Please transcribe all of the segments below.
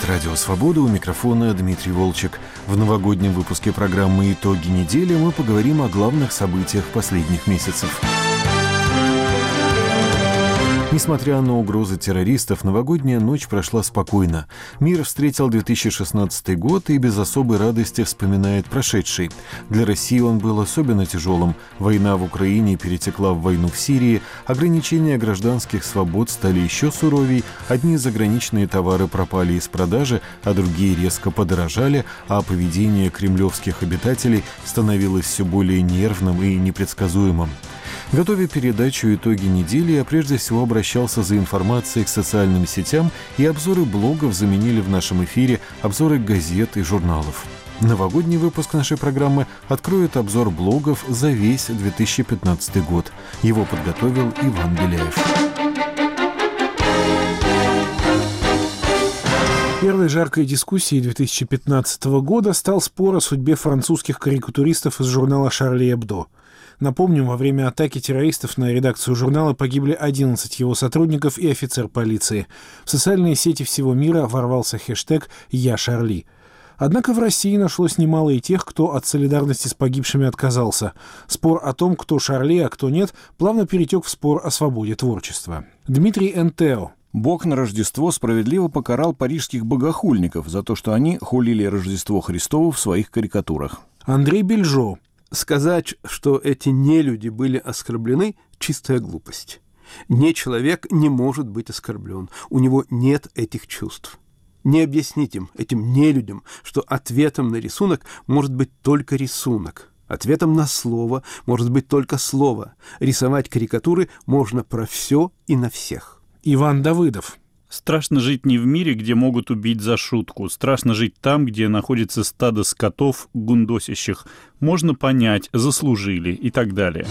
Радио Свобода, у микрофона Дмитрий Волчек. В новогоднем выпуске программы «Итоги недели» мы поговорим о главных событиях последних месяцев. Несмотря на угрозы террористов, новогодняя ночь прошла спокойно. Мир встретил 2016 год и без особой радости вспоминает прошедший. Для России он был особенно тяжелым. Война в Украине перетекла в войну в Сирии, ограничения гражданских свобод стали еще суровей, одни заграничные товары пропали из продажи, а другие резко подорожали, а поведение кремлевских обитателей становилось все более нервным и непредсказуемым. Готовя передачу «Итоги недели», я прежде всего обращался за информацией к социальным сетям, и обзоры блогов заменили в нашем эфире обзоры газет и журналов. Новогодний выпуск нашей программы откроет обзор блогов за весь 2015 год. Его подготовил Иван Беляев. Первой жаркой дискуссией 2015 года стал спор о судьбе французских карикатуристов из журнала «Шарли Эбдо». Напомним, во время атаки террористов на редакцию журнала погибли 11 его сотрудников и офицер полиции. В социальные сети всего мира ворвался хэштег «Я Шарли». Однако в России нашлось немало и тех, кто от солидарности с погибшими отказался. Спор о том, кто Шарли, а кто нет, плавно перетек в спор о свободе творчества. Дмитрий Энтео. Бог на Рождество справедливо покарал парижских богохульников за то, что они хулили Рождество Христово в своих карикатурах. Андрей Бельжо. Сказать, что эти нелюди были оскорблены – чистая глупость. Человек не может быть оскорблен. У него нет этих чувств. Не объяснить им, этим нелюдям, что ответом на рисунок может быть только рисунок. Ответом на слово может быть только слово. Рисовать карикатуры можно про все и на всех. Иван Давыдов. Страшно жить не в мире, где могут убить за шутку. Страшно жить там, где находится стадо скотов, гундосящих. Можно понять, заслужили и так далее.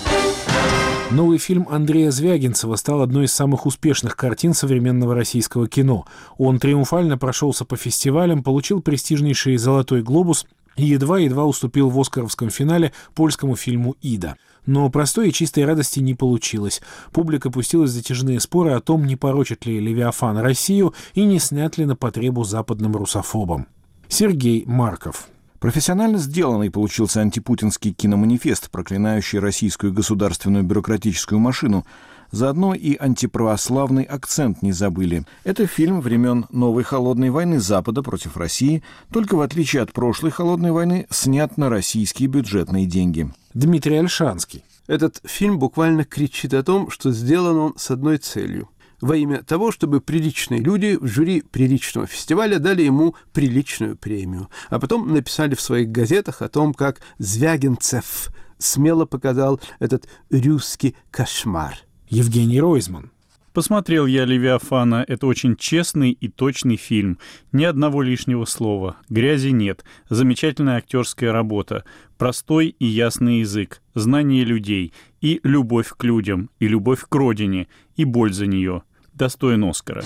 Новый фильм Андрея Звягинцева стал одной из самых успешных картин современного российского кино. Он триумфально прошелся по фестивалям, получил престижнейший «Золотой глобус» и едва-едва уступил в оскаровском финале польскому фильму «Ида». Но простой и чистой радости не получилось. Публика пустилась в затяжные споры о том, не порочит ли «Левиафан» Россию и не снят ли на потребу западным русофобам. Сергей Марков. Профессионально сделанный получился антипутинский киноманифест, проклинающий российскую государственную бюрократическую машину. Заодно и антиправославный акцент не забыли. Это фильм времен новой холодной войны Запада против России, только в отличие от прошлой холодной войны, снят на российские бюджетные деньги. Дмитрий Ольшанский. Этот фильм буквально кричит о том, что сделан он с одной целью. Во имя того, чтобы приличные люди в жюри приличного фестиваля дали ему приличную премию. А потом написали в своих газетах о том, как Звягинцев смело показал этот русский кошмар. Евгений Ройзман. Посмотрел я «Левиафана». Это очень честный и точный фильм. Ни одного лишнего слова. Грязи нет. Замечательная актерская работа. Простой и ясный язык. Знание людей. И любовь к людям. И любовь к родине. И боль за нее. Достоин Оскара.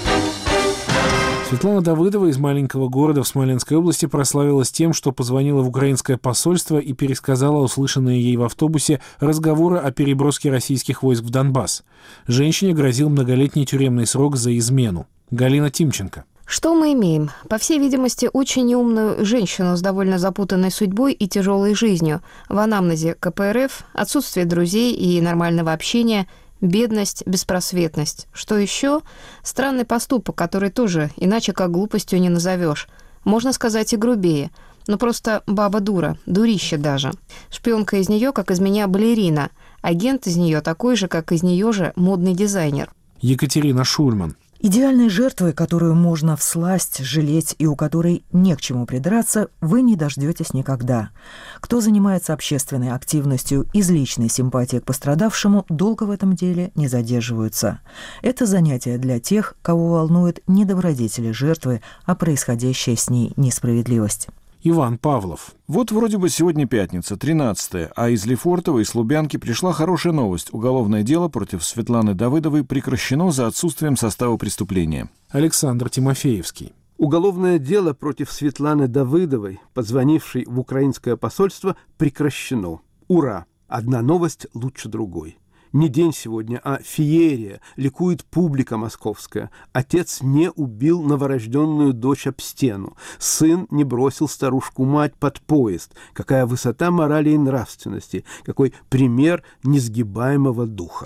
Светлана Давыдова из маленького города в Смоленской области прославилась тем, что позвонила в украинское посольство и пересказала услышанные ей в автобусе разговоры о переброске российских войск в Донбасс. Женщине грозил многолетний тюремный срок за измену. Галина Тимченко. Что мы имеем? По всей видимости, очень умную женщину с довольно запутанной судьбой и тяжелой жизнью. В анамнезе КПРФ, отсутствие друзей и нормального общения, бедность, беспросветность. Что еще? Странный поступок, который тоже иначе как глупостью не назовешь. Можно сказать и грубее. Но просто баба дура, дурище даже. Шпионка из нее, как из меня, балерина. Агент из нее такой же, как из нее же модный дизайнер. Екатерина Шульман. Идеальной жертвой, которую можно всласть жалеть и у которой не к чему придраться, вы не дождетесь никогда. Кто занимается общественной активностью из личной симпатии к пострадавшему, долго в этом деле не задерживаются. Это занятие для тех, кого волнует не добродетели жертвы, а происходящая с ней несправедливость. Иван Павлов. Вот вроде бы сегодня пятница, 13-е, а из Лефортово и с Лубянки пришла хорошая новость. Уголовное дело против Светланы Давыдовой прекращено за отсутствием состава преступления. Александр Тимофеевский. Уголовное дело против Светланы Давыдовой, позвонившей в украинское посольство, прекращено. Ура! Одна новость лучше другой. Не день сегодня, а феерия, ликует публика московская. Отец не убил новорожденную дочь об стену. Сын не бросил старушку-мать под поезд. Какая высота морали и нравственности, какой пример несгибаемого духа.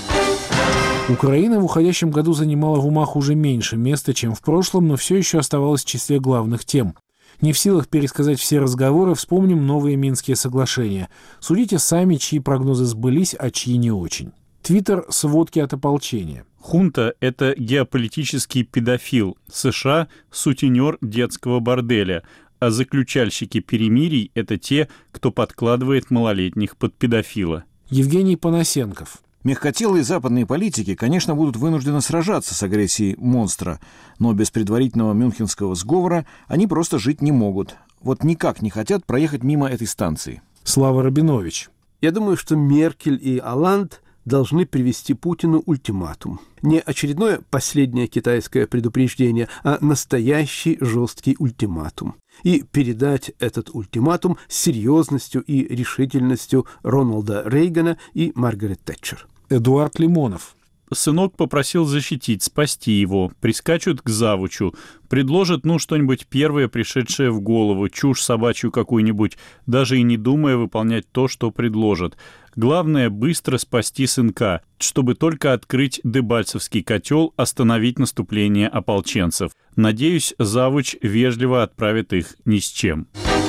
Украина в уходящем году занимала в умах уже меньше места, чем в прошлом, но все еще оставалась в числе главных тем. Не в силах пересказать все разговоры, вспомним новые Минские соглашения. Судите сами, чьи прогнозы сбылись, а чьи не очень. Твиттер «Сводки от ополчения». Хунта – это геополитический педофил. США – сутенер детского борделя. А заключальщики перемирий – это те, кто подкладывает малолетних под педофила. Евгений Панасенков. Мягкотелые западные политики, конечно, будут вынуждены сражаться с агрессией монстра, но без предварительного мюнхенского сговора они просто жить не могут. Вот никак не хотят проехать мимо этой станции. Слава Рабинович. Я думаю, что Меркель и Олланд должны привести Путину ультиматум. Не очередное последнее китайское предупреждение, а настоящий жесткий ультиматум. И передать этот ультиматум с серьезностью и решительностью Рональда Рейгана и Маргарет Тэтчер. Эдуард Лимонов. Сынок попросил защитить, спасти его. Прискачут к завучу. Предложат, что-нибудь первое, пришедшее в голову, чушь собачью какую-нибудь, даже и не думая выполнять то, что предложат. Главное — быстро спасти сынка, чтобы только открыть Дебальцевский котел, остановить наступление ополченцев. Надеюсь, завуч вежливо отправит их ни с чем.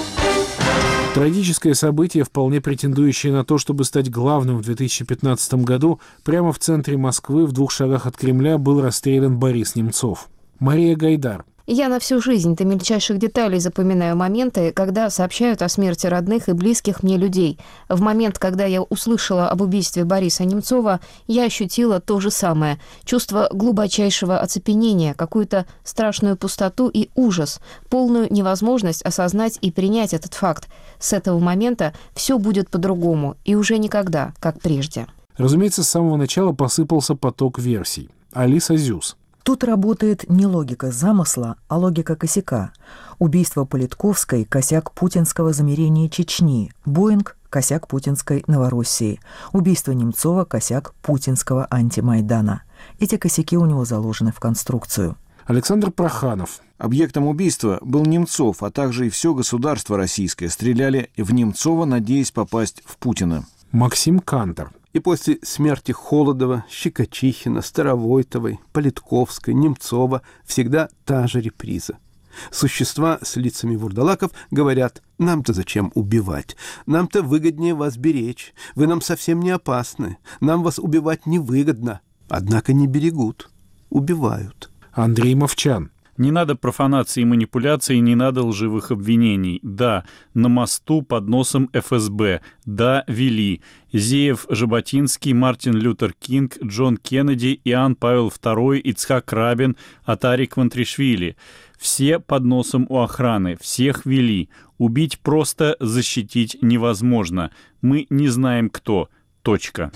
Трагическое событие, вполне претендующее на то, чтобы стать главным в 2015 году, прямо в центре Москвы, в 2 шагах от Кремля, был расстрелян Борис Немцов. Мария Гайдар. Я на всю жизнь до мельчайших деталей запоминаю моменты, когда сообщают о смерти родных и близких мне людей. В момент, когда я услышала об убийстве Бориса Немцова, я ощутила то же самое. Чувство глубочайшего оцепенения, какую-то страшную пустоту и ужас, полную невозможность осознать и принять этот факт. С этого момента все будет по-другому, и уже никогда, как прежде. Разумеется, с самого начала посыпался поток версий. Алиса Зюс. Тут работает не логика замысла, а логика косяка. Убийство Политковской – косяк путинского замерения Чечни. Боинг – косяк путинской Новороссии. Убийство Немцова – косяк путинского антимайдана. Эти косяки у него заложены в конструкцию. Александр Проханов. Объектом убийства был Немцов, а также и все государство российское. Стреляли в Немцова, надеясь попасть в Путина. Максим Кантор. И после смерти Холодова, Щекочихина, Старовойтовой, Политковской, Немцова всегда та же реприза. Существа с лицами вурдалаков говорят: «Нам-то зачем убивать? Нам-то выгоднее вас беречь. Вы нам совсем не опасны. Нам вас убивать невыгодно». Однако не берегут, убивают. Андрей Мовчан. Не надо профанации и манипуляций, не надо лживых обвинений. Да, на мосту под носом ФСБ. Да, вели. Зеев, Жаботинский, Мартин Лютер Кинг, Джон Кеннеди, Иоанн Павел II, Ицхак Рабин, Атарик Вантришвили. Все под носом у охраны, всех вели. Убить просто, защитить невозможно. Мы не знаем кто. Точка.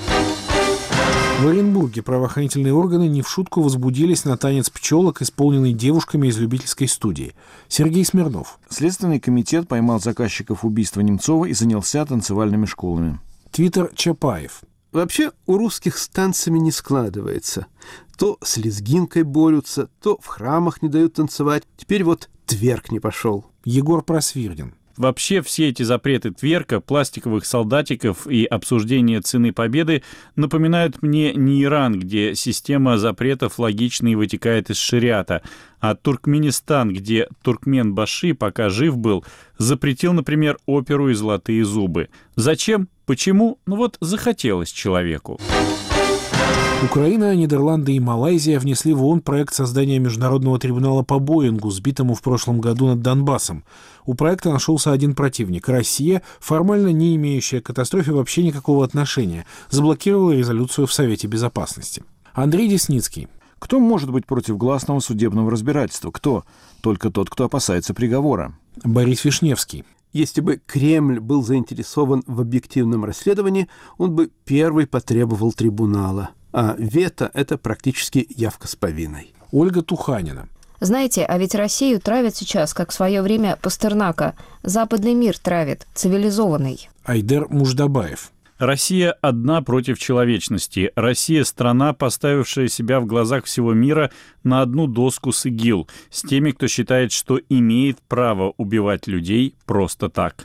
В Оренбурге правоохранительные органы не в шутку возбудились на танец пчелок, исполненный девушками из любительской студии. Сергей Смирнов. Следственный комитет поймал заказчиков убийства Немцова и занялся танцевальными школами. Твиттер Чапаев. Вообще у русских с танцами не складывается. То с лезгинкой борются, то в храмах не дают танцевать. Теперь вот тверк не пошел. Егор Просвирдин. Вообще все эти запреты тверка, пластиковых солдатиков и обсуждение цены победы напоминают мне не Иран, где система запретов логично и вытекает из шариата, а Туркменистан, где Туркмен-Баши, пока жив был, запретил, например, оперу и «Золотые зубы». Зачем? Почему? Захотелось человеку. Украина, Нидерланды и Малайзия внесли в ООН проект создания международного трибунала по Боингу, сбитому в прошлом году над Донбассом. У проекта нашелся один противник. Россия, формально не имеющая к катастрофе вообще никакого отношения, заблокировала резолюцию в Совете Безопасности. Андрей Десницкий. Кто может быть против гласного судебного разбирательства? Кто? Только тот, кто опасается приговора. Борис Вишневский. Если бы Кремль был заинтересован в объективном расследовании, он бы первый потребовал трибунала. А вето – это практически явка с повинной. Ольга Туханина. Знаете, а ведь Россию травят сейчас, как в свое время Пастернака. Западный мир травит, цивилизованный. Айдер Муждабаев. Россия одна против человечности. Россия – страна, поставившая себя в глазах всего мира на одну доску с ИГИЛ, с теми, кто считает, что имеет право убивать людей просто так.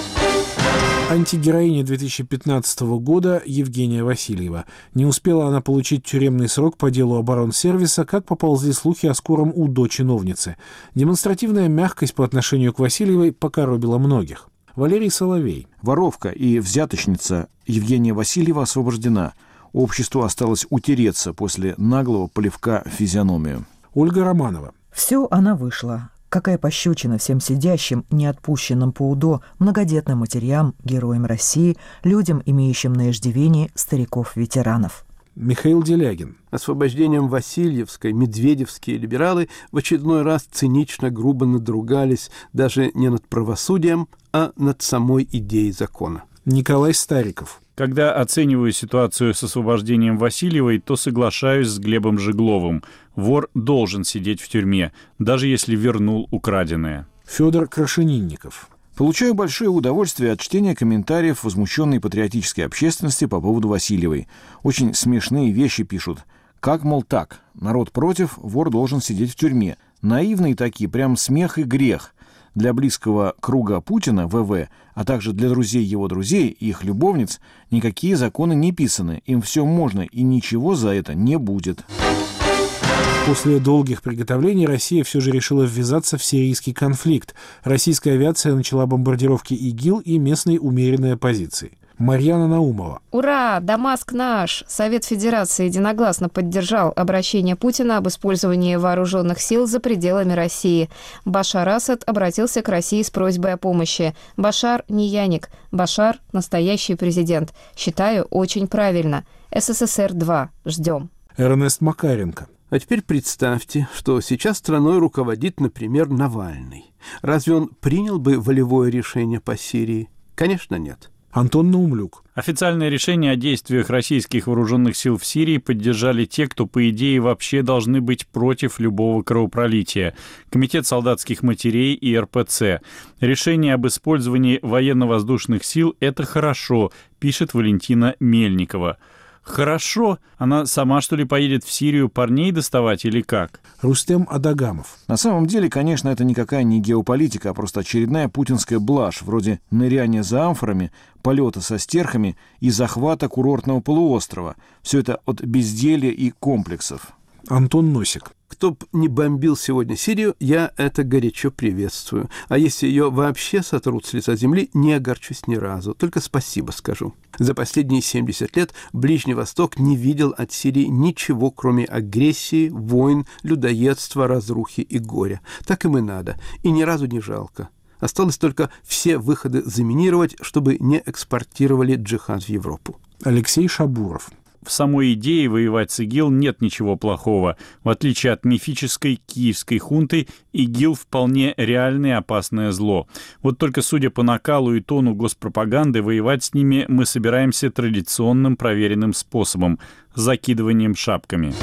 Антигероиня 2015 года Евгения Васильева. Не успела она получить тюремный срок по делу оборонсервиса, как поползли слухи о скором УДО чиновницы. Демонстративная мягкость по отношению к Васильевой покоробила многих. Валерий Соловей. Воровка и взяточница Евгения Васильева освобождена. Обществу осталось утереться после наглого плевка в физиономию. Ольга Романова. Все она вышла. Какая пощечина всем сидящим, неотпущенным по УДО, многодетным матерям, героям России, людям, имеющим на иждивении стариков-ветеранов. Михаил Делягин. Освобождением Васильевской медведевские либералы в очередной раз цинично, грубо надругались даже не над правосудием, а над самой идеей закона. Николай Стариков. Когда оцениваю ситуацию с освобождением Васильевой, то соглашаюсь с Глебом Жигловым. Вор должен сидеть в тюрьме, даже если вернул украденное. Федор Крашенинников. Получаю большое удовольствие от чтения комментариев возмущенной патриотической общественности по поводу Васильевой. Очень смешные вещи пишут. Как, мол, так? Народ против, вор должен сидеть в тюрьме. Наивные такие, прям смех и грех. Для близкого круга Путина, ВВ, а также для друзей его друзей и их любовниц, никакие законы не писаны. Им все можно, и ничего за это не будет. После долгих приготовлений Россия все же решила ввязаться в сирийский конфликт. Российская авиация начала бомбардировки ИГИЛ и местной умеренной оппозиции. Марьяна Наумова. Ура! Дамаск наш! Совет Федерации единогласно поддержал обращение Путина об использовании вооруженных сил за пределами России. Башар Асад обратился к России с просьбой о помощи. Башар не яник. Башар – настоящий президент. Считаю, очень правильно. СССР 2. Ждем. Эрнест Макаренко. А теперь представьте, что сейчас страной руководит, например, Навальный. Разве он принял бы волевое решение по Сирии? Конечно, нет. Антон Наумлюк. Официальное решение о действиях российских вооруженных сил в Сирии поддержали те, кто, по идее, вообще должны быть против любого кровопролития. Комитет солдатских матерей и РПЦ. Решение об использовании военно-воздушных сил – это хорошо, пишет Валентина Мельникова. Хорошо? Она сама, что ли, поедет в Сирию парней доставать или как? Рустем Адагамов. На самом деле, конечно, это никакая не геополитика, а просто очередная путинская блажь, вроде ныряния за амфорами, полета со стерхами и захвата курортного полуострова. Все это от безделья и комплексов. Антон Носик. Кто б не бомбил сегодня Сирию, я это горячо приветствую. А если ее вообще сотрут с лица земли, не огорчусь ни разу, только спасибо скажу. За последние 70 лет Ближний Восток не видел от Сирии ничего, кроме агрессии, войн, людоедства, разрухи и горя. Так им и надо, и ни разу не жалко. Осталось только все выходы заминировать, чтобы не экспортировали джихад в Европу. Алексей Шабуров. В самой идее воевать с ИГИЛ нет ничего плохого. В отличие от мифической киевской хунты, ИГИЛ вполне реальное опасное зло. Вот только судя по накалу и тону госпропаганды, воевать с ними мы собираемся традиционным проверенным способом – закидыванием шапками.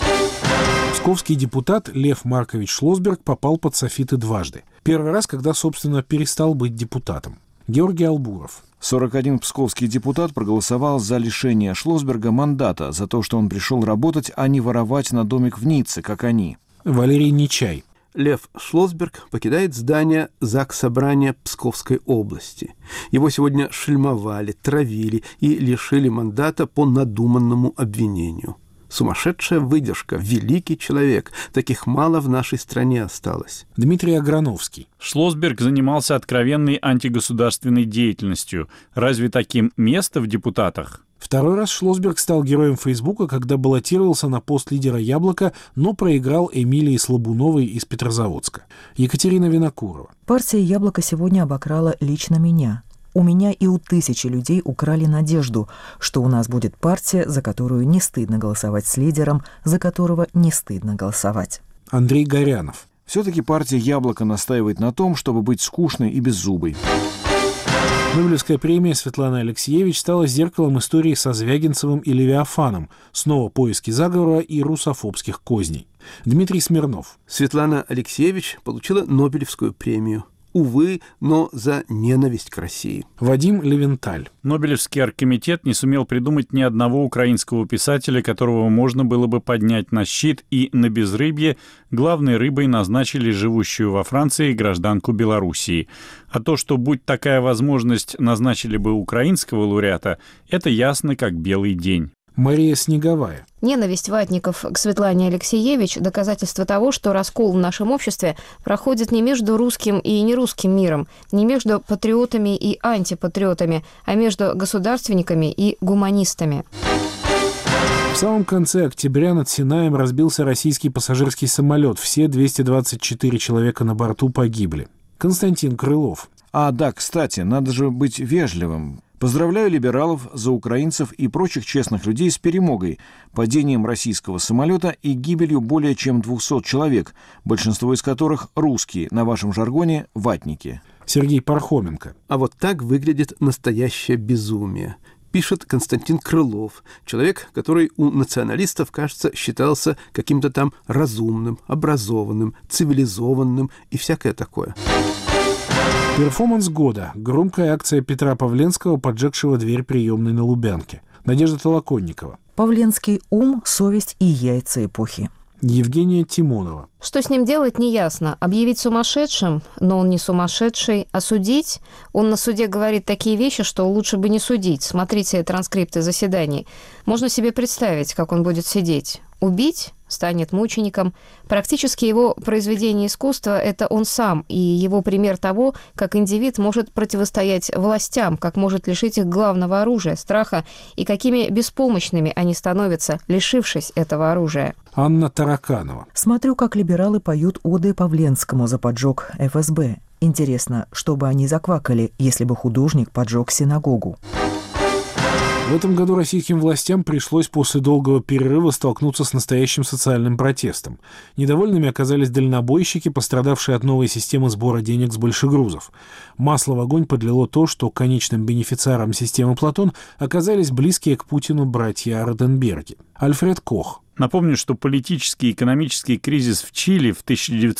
Псковский депутат Лев Маркович Шлосберг попал под софиты дважды. Первый раз, когда, собственно, перестал быть депутатом. Георгий Албуров. 41 псковский депутат проголосовал за лишение Шлосберга мандата за то, что он пришел работать, а не воровать на домик в Ницце, как они. Валерий Нечай. Лев Шлосберг покидает здание Заксобрания Псковской области. Его сегодня шельмовали, травили и лишили мандата по надуманному обвинению. Сумасшедшая выдержка, великий человек. Таких мало в нашей стране осталось. Дмитрий Аграновский. Шлосберг занимался откровенной антигосударственной деятельностью. Разве таким место в депутатах? Второй раз Шлосберг стал героем Фейсбука, когда баллотировался на пост лидера «Яблока», но проиграл Эмилии Слабуновой из Петрозаводска. Екатерина Винокурова. Партия «Яблоко» сегодня обокрала лично меня. У меня и у тысячи людей украли надежду, что у нас будет партия, за которую не стыдно голосовать с лидером, за которого не стыдно голосовать. Андрей Горянов. Все-таки партия «Яблоко» настаивает на том, чтобы быть скучной и беззубой. Нобелевская премия Светланы Алексеевич стала зеркалом истории со Звягинцевым и Левиафаном, снова поиски заговора и русофобских козней. Дмитрий Смирнов. Светлана Алексеевич получила Нобелевскую премию. увы, но за ненависть к России. Вадим Левенталь. Нобелевский оргкомитет не сумел придумать ни одного украинского писателя, которого можно было бы поднять на щит, и на безрыбье главной рыбой назначили живущую во Франции гражданку Белоруссии. А то, что, будь такая возможность, назначили бы украинского лауреата, это ясно как белый день. Мария Снеговая. Ненависть ватников к Светлане Алексеевич – доказательство того, что раскол в нашем обществе проходит не между русским и нерусским миром, не между патриотами и антипатриотами, а между государственниками и гуманистами. В самом конце октября над Синаем разбился российский пассажирский самолет. Все 224 человека на борту погибли. Константин Крылов. Да, кстати, надо же быть вежливым. Поздравляю либералов за украинцев и прочих честных людей с перемогой, падением российского самолета и гибелью более чем 200 человек, большинство из которых русские, на вашем жаргоне – ватники. Сергей Пархоменко. А вот так выглядит настоящее безумие. Пишет Константин Крылов, человек, который у националистов, кажется, считался каким-то там разумным, образованным, цивилизованным и всякое такое. Перформанс года. Громкая акция Петра Павленского, поджегшего дверь приемной на Лубянке. Надежда Толоконникова. Павленский ум, совесть и яйца эпохи. Евгения Тимонова. Что с ним делать, неясно. Объявить сумасшедшим, но он не сумасшедший. Осудить? Он на суде говорит такие вещи, что лучше бы не судить. Смотрите транскрипты заседаний. Можно себе представить, как он будет сидеть. Убить? Станет мучеником. Практически его произведение искусства – это он сам, и его пример того, как индивид может противостоять властям, как может лишить их главного оружия – страха, и какими беспомощными они становятся, лишившись этого оружия. Анна Тараканова. Смотрю, как либералы поют оды Павленскому за поджог ФСБ. Интересно, что бы они заквакали, если бы художник поджег синагогу. В этом году российским властям пришлось после долгого перерыва столкнуться с настоящим социальным протестом. Недовольными оказались дальнобойщики, пострадавшие от новой системы сбора денег с большегрузов. Масло в огонь подлило то, что конечным бенефициаром системы «Платон» оказались близкие к Путину братья Ротенберги. Альфред Кох. Напомню, что политический и экономический кризис в Чили в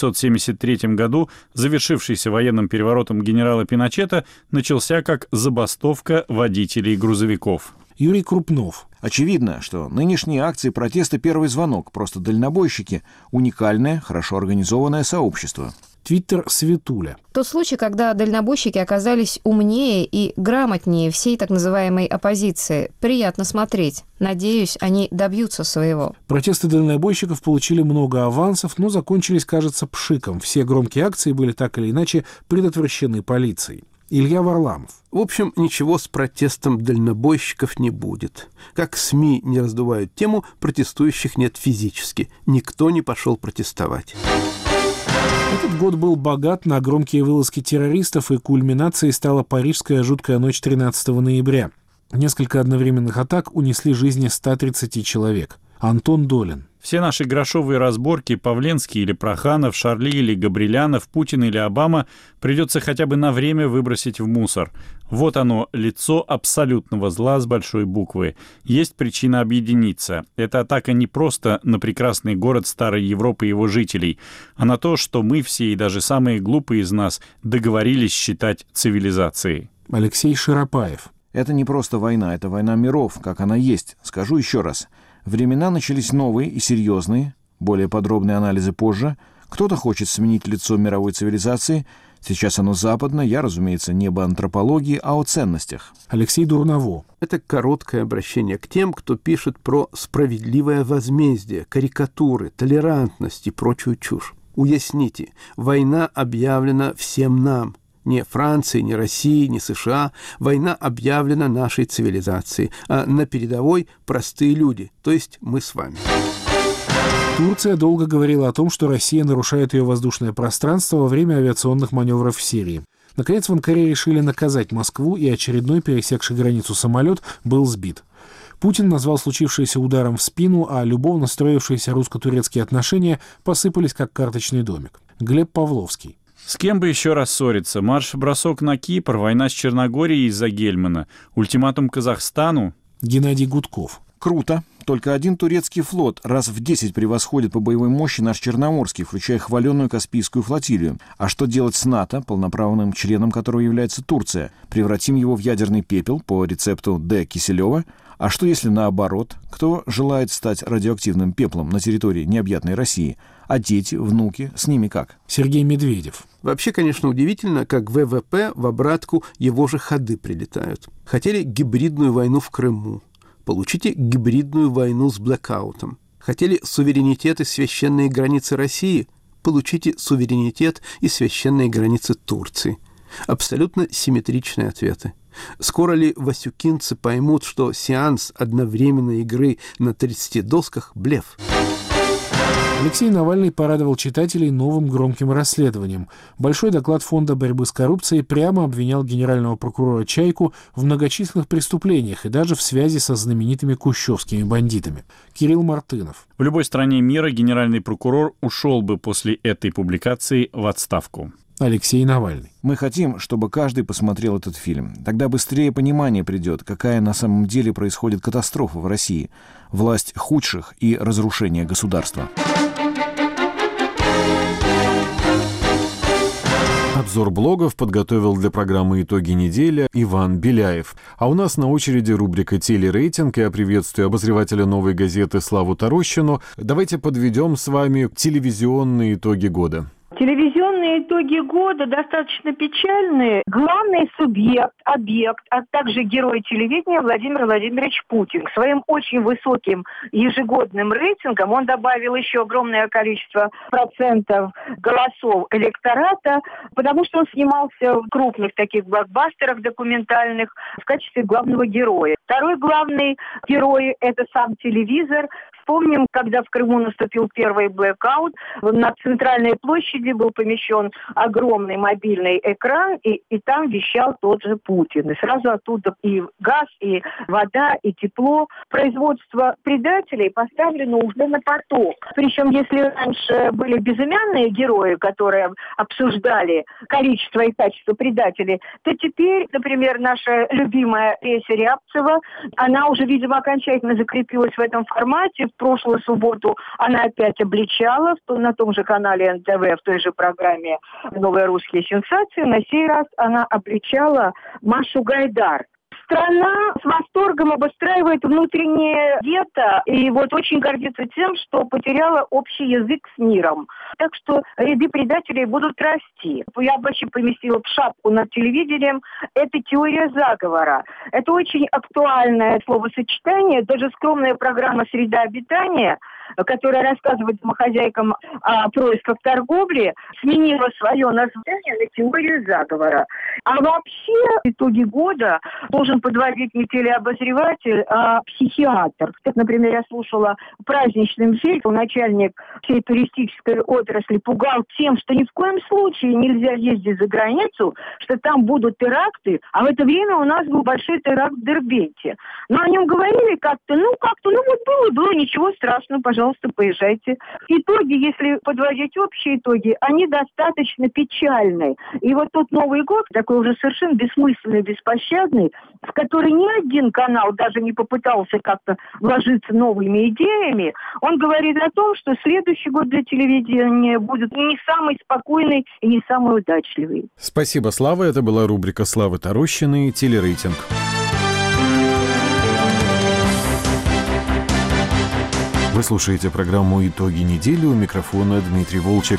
1973 году, завершившийся военным переворотом генерала Пиночета, начался как забастовка водителей грузовиков. Юрий Крупнов. Очевидно, что нынешние акции протеста – первый звонок. Просто дальнобойщики – уникальное, хорошо организованное сообщество. Твиттер Светуля. Тот случай, когда дальнобойщики оказались умнее и грамотнее всей так называемой оппозиции. Приятно смотреть. Надеюсь, они добьются своего. Протесты дальнобойщиков получили много авансов, но закончились, кажется, пшиком. Все громкие акции были так или иначе предотвращены полицией. Илья Варламов. В общем, ничего с протестом дальнобойщиков не будет. Как СМИ не раздувают тему, протестующих нет физически. Никто не пошел протестовать. Этот год был богат на громкие вылазки террористов, и кульминацией стала парижская жуткая ночь 13 ноября. Несколько одновременных атак унесли жизни 130 человек. Антон Долин. Все наши грошовые разборки, Павленский или Проханов, Шарли или Габрилянов, Путин или Обама, придется хотя бы на время выбросить в мусор. Вот оно, лицо абсолютного зла с большой буквы. Есть причина объединиться. Эта атака не просто на прекрасный город старой Европы и его жителей, а на то, что мы все и даже самые глупые из нас договорились считать цивилизацией. Алексей Широпаев. Это не просто война, это война миров, как она есть. Скажу еще раз. Времена начались новые и серьезные, более подробные анализы позже. Кто-то хочет сменить лицо мировой цивилизации. Сейчас оно западное, я, разумеется, не об антропологии, а о ценностях. Алексей Дурново. Это короткое обращение к тем, кто пишет про справедливое возмездие, карикатуры, толерантность и прочую чушь. Уясните, война объявлена всем нам. Не Франции, не России, не США. Война объявлена нашей цивилизацией, а на передовой простые люди, то есть мы с вами. Турция долго говорила о том, что Россия нарушает ее воздушное пространство во время авиационных маневров в Сирии. Наконец, в Анкаре решили наказать Москву, и очередной пересекший границу самолет был сбит. Путин назвал случившееся ударом в спину, а любовно строившиеся русско-турецкие отношения посыпались как карточный домик. Глеб Павловский. С кем бы еще рассориться? Марш-бросок на Кипр, война с Черногорией из-за Гельмана, ультиматум Казахстану? Геннадий Гудков. Круто. Только один турецкий флот раз в 10 превосходит по боевой мощи наш Черноморский, включая хваленную Каспийскую флотилию. А что делать с НАТО, полноправным членом которого является Турция? Превратим его в ядерный пепел по рецепту Д. Киселева? А что если наоборот? Кто желает стать радиоактивным пеплом на территории необъятной России? А дети, внуки, с ними как? Сергей Медведев. Вообще, конечно, удивительно, как ВВП в обратку его же ходы прилетают. Хотели гибридную войну в Крыму. Получите гибридную войну с блэкаутом. Хотели суверенитет и священные границы России? Получите суверенитет и священные границы Турции. Абсолютно симметричные ответы. Скоро ли васюкинцы поймут, что сеанс одновременной игры на 30 досках – блеф? Алексей Навальный порадовал читателей новым громким расследованием. Большой доклад Фонда борьбы с коррупцией прямо обвинял генерального прокурора Чайку в многочисленных преступлениях и даже в связи со знаменитыми кущевскими бандитами. Кирилл Мартынов. В любой стране мира генеральный прокурор ушел бы после этой публикации в отставку. Алексей Навальный. Мы хотим, чтобы каждый посмотрел этот фильм. Тогда быстрее понимание придет, какая на самом деле происходит катастрофа в России. Власть худших и разрушение государства. Обзор блогов подготовил для программы «Итоги недели» Иван Беляев. А у нас на очереди рубрика «Телерейтинг». Я приветствую обозревателя «Новой газеты» Славу Тарощину. Давайте подведем с вами телевизионные итоги года. Телевизионные итоги года достаточно печальные. Главный субъект, объект, а также герой телевидения Владимир Владимирович Путин. Своим очень высоким ежегодным рейтингом он добавил еще огромное количество процентов голосов электората, потому что он снимался в крупных таких блокбастерах документальных в качестве главного героя. Второй главный герой – это сам телевизор. Вспомним, когда в Крыму наступил первый блэкаут, на центральной площади был помещен огромный мобильный экран, и там вещал тот же Путин. И сразу оттуда и газ, и вода, и тепло. Производство предателей поставлено уже на поток. Причем, если раньше были безымянные герои, которые обсуждали количество и качество предателей, то теперь, например, наша любимая Леся Рябцева, она уже, видимо, окончательно закрепилась в этом формате. В прошлую субботу она опять обличала на том же канале НТВ, в той же программе «Новые русские сенсации». На сей раз она обличала Машу Гайдар. Страна с восторгом обустраивает внутреннее гетто и вот очень гордится тем, что потеряла общий язык с миром. Так что ряды предателей будут расти. Я вообще поместила в шапку над телевидением. Это теория заговора. Это очень актуальное словосочетание. Даже скромная программа «Среда обитания», которая рассказывает домохозяйкам о происках торговли, сменила свое название на теорию заговора. А вообще итоги года должен подводить не телеобозреватель, а психиатр. Как, например, я слушала праздничный эфир, начальник всей туристической отрасли пугал тем, что ни в коем случае нельзя ездить за границу, что там будут теракты, а в это время у нас был большой теракт в Дербенте. Но о нем говорили как-то, вот было, ничего страшного, пожалуйста, поезжайте. Итоги, если подводить общие итоги, они достаточно печальны. И вот тот Новый год, такой уже совершенно бессмысленный, беспощадный, в который ни один канал даже не попытался как-то вложиться новыми идеями, он говорит о том, что следующий год для телевидения будет не самый спокойный и не самый удачливый. Спасибо, Слава. Это была рубрика Славы Тарощиной «Телерейтинг». Вы слушаете программу «Итоги недели», у микрофона Дмитрий Волчек.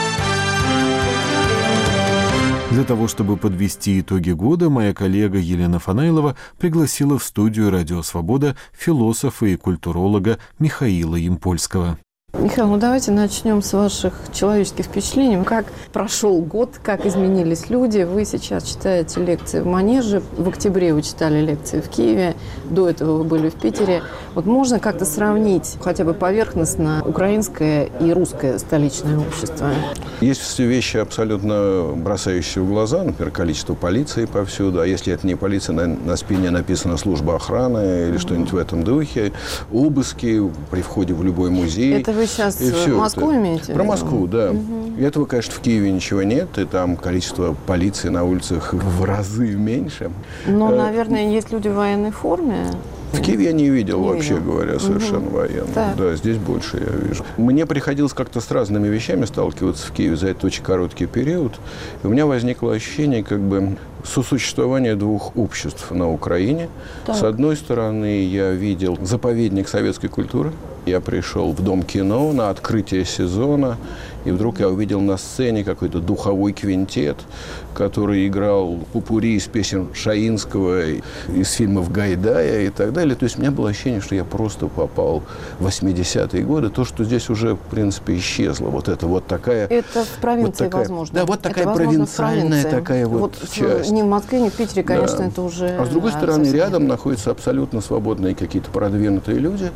Для того, чтобы подвести итоги года, моя коллега Елена Фанайлова пригласила в студию «Радио Свобода» философа и культуролога Михаила Ямпольского. Михаил, давайте начнем с ваших человеческих впечатлений. Как прошел год, как изменились люди? Вы сейчас читаете лекции в Манеже. В октябре вы читали лекции в Киеве. До этого вы были в Питере. Вот можно как-то сравнить хотя бы поверхностно украинское и русское столичное общество? Есть все вещи абсолютно бросающие в глаза. Например, количество полиции повсюду. А если это не полиция, на спине написано «служба охраны» или что-нибудь в этом духе. Обыски при входе в любой музей. Это вы сейчас Москву имеете? Про Москву, да. И этого, конечно, в Киеве ничего нет. И там количество полиции на улицах в разы меньше. Но, наверное, есть люди в военной форме. В Киеве я не видел, вообще говоря, совершенно военных. Так. Да, здесь больше я вижу. Мне приходилось как-то с разными вещами сталкиваться в Киеве за этот очень короткий период. И у меня возникло ощущение как бы сосуществования двух обществ на Украине. Так. С одной стороны, я видел заповедник советской культуры. Я пришел в Дом кино на открытие сезона, и вдруг я увидел на сцене какой-то духовой квинтет, который играл попурри из песен Шаинского, из фильмов Гайдая и так далее. То есть у меня было ощущение, что я просто попал в 80-е годы. То, что здесь уже, в принципе, исчезло. Вот это вот такая... Это в провинции, вот такая, возможно. Да, вот такая это, возможно, провинциальная такая вот часть. Не в Москве, не в Питере, конечно, Да. это уже... А с другой стороны, рядом находятся абсолютно свободные какие-то продвинутые люди,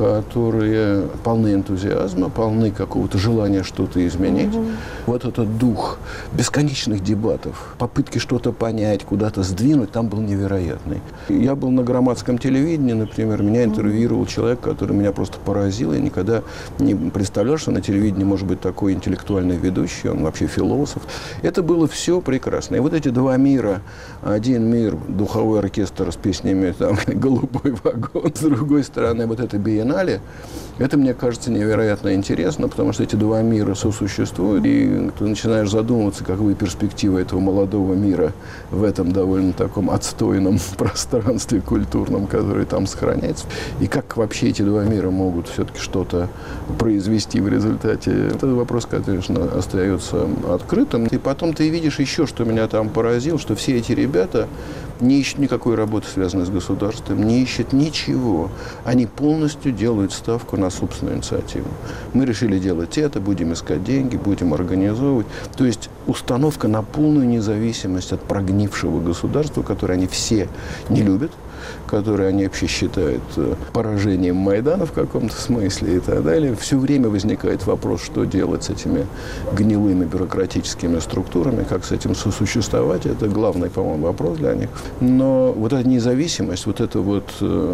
которые полны энтузиазма, полны какого-то желания что-то изменить. Вот этот дух бесконечных дебатов, попытки что-то понять, куда-то сдвинуть, там был невероятный. Я был на громадском телевидении, например, меня интервьюировал человек, который меня просто поразил. Я никогда не представлял, что на телевидении может быть такой интеллектуальный ведущий, он вообще философ. Это было все прекрасно. И вот эти два мира, один мир, духовой оркестр с песнями там «Голубой вагон», с другой стороны, вот это биеннале, это, мне кажется, невероятно интересно, потому что эти два мира сосуществуют, и ты начинаешь задумываться, каковы перспективы этого молодого мира в этом довольно таком отстойном пространстве культурном, которое там сохраняется, и как вообще эти два мира могут все-таки что-то произвести в результате. Этот вопрос, конечно, остается открытым. И потом ты видишь еще, что меня там поразило, что все эти ребята не ищут никакой работы, связанной с государством, не ищут ничего. Они полностью делают ставку на собственную инициативу. Мы решили делать это, будем искать деньги, будем организовывать. То есть установка на полную независимость от прогнившего государства, которое они все не любят, которые они вообще считают поражением Майдана в каком-то смысле и так далее. Все время возникает вопрос, что делать с этими гнилыми бюрократическими структурами, как с этим сосуществовать. Это главный, по-моему, вопрос для них. Но вот эта независимость, вот эта вот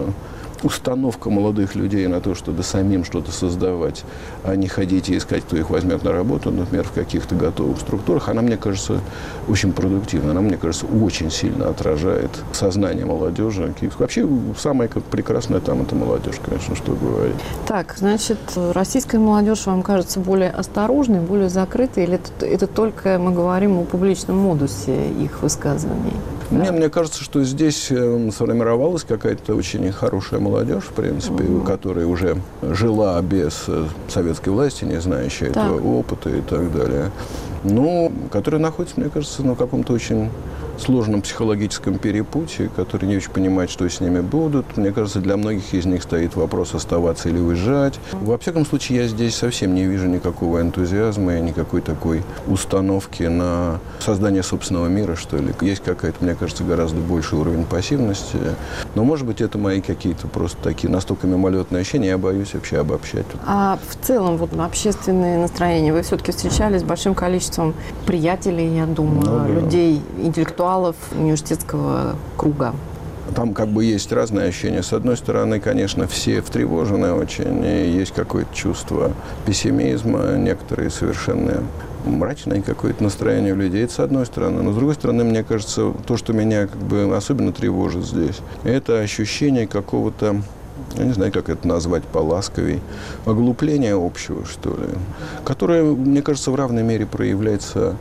установка молодых людей на то, чтобы самим что-то создавать, а не ходить и искать, кто их возьмет на работу, например, в каких-то готовых структурах, она, мне кажется, очень продуктивна. Она, мне кажется, очень сильно отражает сознание молодежи. Вообще, самое прекрасное там – это молодежь, конечно, что говорить. Так, значит, российская молодежь вам кажется более осторожной, более закрытой, или это только мы говорим о публичном модусе их высказываний? Мне кажется, что здесь сформировалась какая-то очень хорошая молодежь, в принципе, которая уже жила без советской власти, не знающая этого опыта и так далее. Ну, которая находится, мне кажется, на каком-то очень сложном психологическом перепутье, который не очень понимает, что с ними будут. Мне кажется, для многих из них стоит вопрос, оставаться или уезжать. Во всяком случае, я здесь совсем не вижу никакого энтузиазма и никакой такой установки на создание собственного мира, что ли. Есть какая-то, мне кажется, гораздо больший уровень пассивности. Но, может быть, это мои какие-то просто такие настолько мимолетные ощущения. Я боюсь вообще обобщать. А в целом, вот общественные настроения, вы все-таки встречались с большим количеством приятелей, я думаю, людей, интеллектуалов, университетского круга. Там как бы есть разные ощущения. С одной стороны, конечно, все встревожены очень, и есть какое-то чувство пессимизма, некоторые совершенно мрачное какое-то настроение у людей, это с одной стороны. Но с другой стороны, мне кажется, то, что меня как бы особенно тревожит здесь, это ощущение какого-то, я не знаю, как это назвать поласковей, оглупления общего, что ли, которое, мне кажется, в равной мере проявляется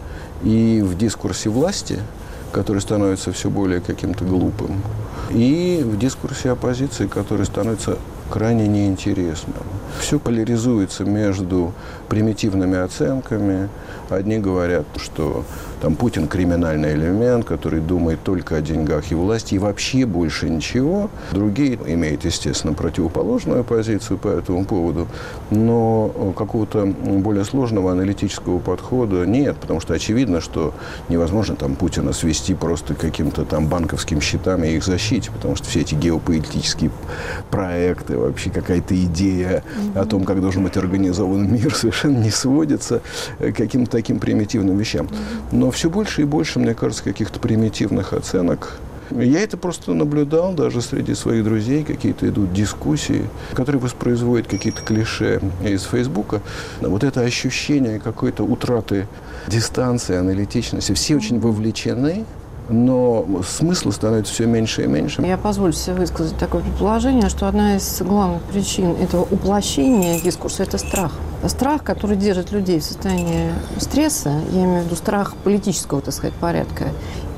и в дискурсе власти, который становится все более каким-то глупым, и в дискурсе оппозиции, который становится крайне неинтересным. Все поляризуется между примитивными оценками. Одни говорят, что там Путин криминальный элемент, который думает только о деньгах и власти, и вообще больше ничего. Другие имеют, естественно, противоположную позицию по этому поводу, но какого-то более сложного аналитического подхода нет, потому что очевидно, что невозможно там Путина свести просто к каким-то там банковским счетам и их защите, потому что все эти геополитические проекты, вообще какая-то идея о том, как должен быть организован мир, совершенно не сводится к каким-то таким примитивным вещам. Но все больше и больше, мне кажется, каких-то примитивных оценок. Я это просто наблюдал даже среди своих друзей. Какие-то идут дискуссии, которые воспроизводят какие-то клише из Фейсбука. Вот это ощущение какой-то утраты дистанции, аналитичности. Все очень вовлечены но смысла становится все меньше и меньше. Я позволю себе высказать такое предположение, что одна из главных причин этого уплощения дискурса – это страх. Страх, который держит людей в состоянии стресса, я имею в виду страх политического, так сказать, порядка.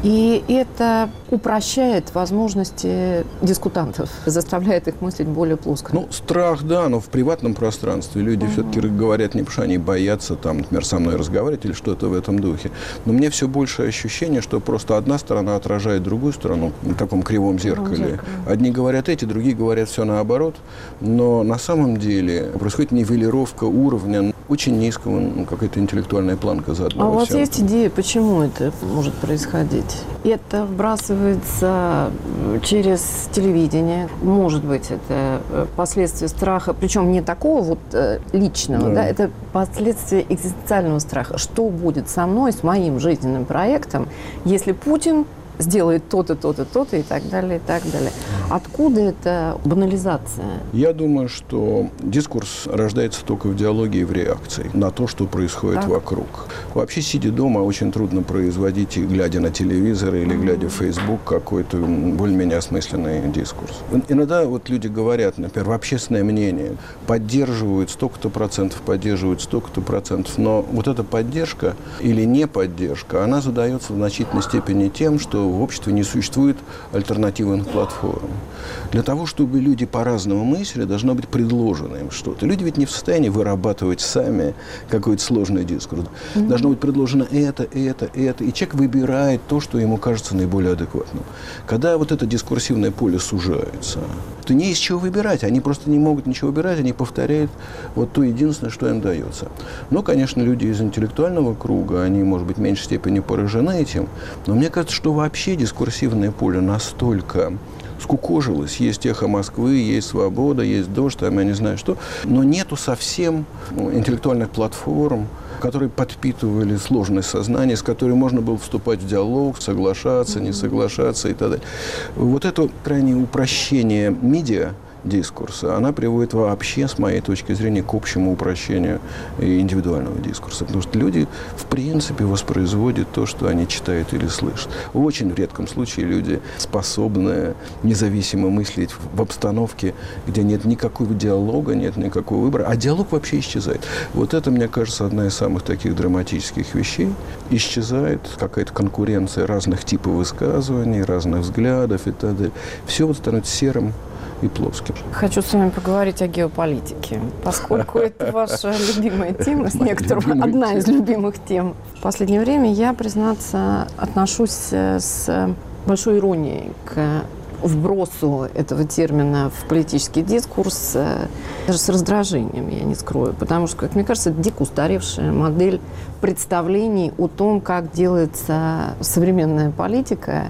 И это упрощает возможности дискутантов, заставляет их мыслить более плоско. Ну, страх, да, но в приватном пространстве люди все-таки говорят не потому, что они боятся, там, например, со мной разговаривать или что-то в этом духе. Но мне все больше ощущение, что просто одна сторона отражает другую сторону в таком кривом зеркале. Одни говорят эти, другие говорят все наоборот. Но на самом деле происходит нивелировка уровня очень низкого, какая-то интеллектуальная планка заодно. А у вас есть идеи, почему это может происходить? Это вбрасывается через телевидение. Может быть, это последствия страха, причем не такого вот личного, да, это последствия экзистенциального страха. Что будет со мной, с моим жизненным проектом, если Путин сделает то-то, то-то, то-то и так далее, и так далее. Откуда эта банализация? Я думаю, что дискурс рождается только в диалоге и в реакции на то, что происходит вокруг. Вообще, сидя дома, очень трудно производить, глядя на телевизор или глядя в Facebook, какой-то более-менее осмысленный дискурс. Иногда вот люди говорят, например, в общественное мнение поддерживают столько-то процентов, поддерживают столько-то процентов, но вот эта поддержка или не поддержка, она задается в значительной степени тем, что в обществе не существует альтернативных платформ. Для того, чтобы люди по-разному мыслили, должно быть предложено им что-то. Люди ведь не в состоянии вырабатывать сами какой-то сложный дискурс. Должно быть предложено это. И человек выбирает то, что ему кажется наиболее адекватным. Когда вот это дискурсивное поле сужается, то не из чего выбирать. Они просто не могут ничего выбирать, они повторяют вот то единственное, что им дается. Но, конечно, люди из интеллектуального круга, они, может быть, в меньшей степени поражены этим. Но мне кажется, что вообще дискурсивное поле настолько скукожилось. Есть «Эхо Москвы», есть «Свобода», есть «Дождь», там я не знаю что. Но нету совсем интеллектуальных платформ, которые подпитывали сложность сознания, с которой можно было вступать в диалог, соглашаться, не соглашаться и так далее. Вот это крайнее упрощение медиа, дискурса, она приводит вообще, с моей точки зрения, к общему упрощению индивидуального дискурса. Потому что люди, в принципе, воспроизводят то, что они читают или слышат. В очень редком случае люди способны независимо мыслить в обстановке, где нет никакого диалога, нет никакого выбора, а диалог вообще исчезает. Вот это, мне кажется, одна из самых таких драматических вещей. Исчезает какая-то конкуренция разных типов высказываний, разных взглядов и так далее. Все вот становится серым и плоским. Хочу с вами поговорить о геополитике, поскольку это ваша любимая тема, с некоторых одна из любимых тем. В последнее время я, признаться, отношусь с большой иронией к вбросу этого термина в политический дискурс, даже с раздражением, я не скрою, потому что, как мне кажется, это дико устаревшая модель представлений о том, как делается современная политика,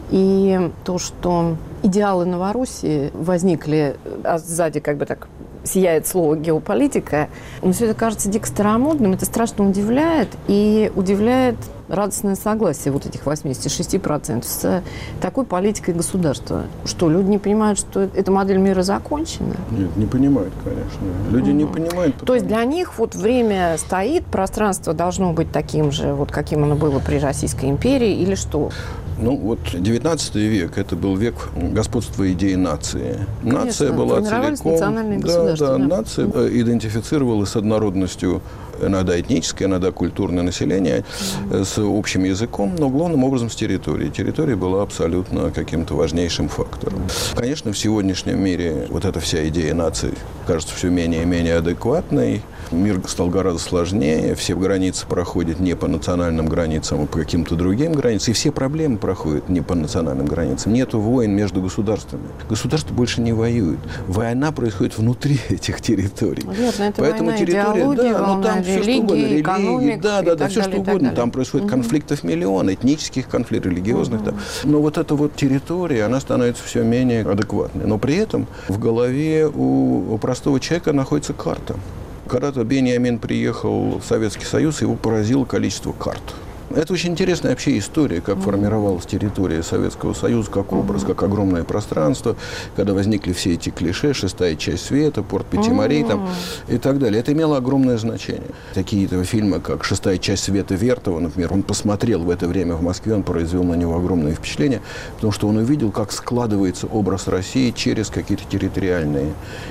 и то, что идеалы Новороссии возникли, а сзади как бы так сияет слово «геополитика», но все это кажется дико старомодным, это страшно удивляет, и удивляет радостное согласие вот этих 86% с такой политикой государства. Что, люди не понимают, что эта модель мира закончена? Нет, не понимают, конечно. Люди не понимают. То есть для них вот время стоит, пространство должно быть таким же, вот каким оно было при Российской империи, или что? Ну, вот 19 век – это был век господства идеи нации. Конечно, нация была целиком… национальные государства. Да, нация идентифицировалась с однородностью, иногда этническое, иногда культурное население, с общим языком, но главным образом с территорией. Территория была абсолютно каким-то важнейшим фактором. Конечно, в сегодняшнем мире вот эта вся идея нации кажется все менее и менее адекватной. Мир стал гораздо сложнее, все границы проходят не по национальным границам, а по каким-то другим границам, и все проблемы проходят не по национальным границам. Нету войн между государствами. Государства больше не воюют. Война происходит внутри этих территорий. Верно, это поэтому война территория, идеологии, да, но там все что угодно, экономика, да, все что угодно. Там происходит конфликтов миллион, этнических конфликтов, религиозных. Да. Но вот эта вот территория, она становится все менее адекватной. Но при этом в голове у простого человека находится карта. Когда-то Бениамин приехал в Советский Союз, его поразило количество карт. Это очень интересная вообще история, как формировалась территория Советского Союза, как образ, как огромное пространство, когда возникли все эти клише, шестая часть света, порт Пяти морей там, и так далее. Это имело огромное значение. Такие фильмы, как «Шестая часть света» Вертова, например, он посмотрел в это время в Москве, он произвел на него огромное впечатление, потому что он увидел, как складывается образ России через какие-то территориальные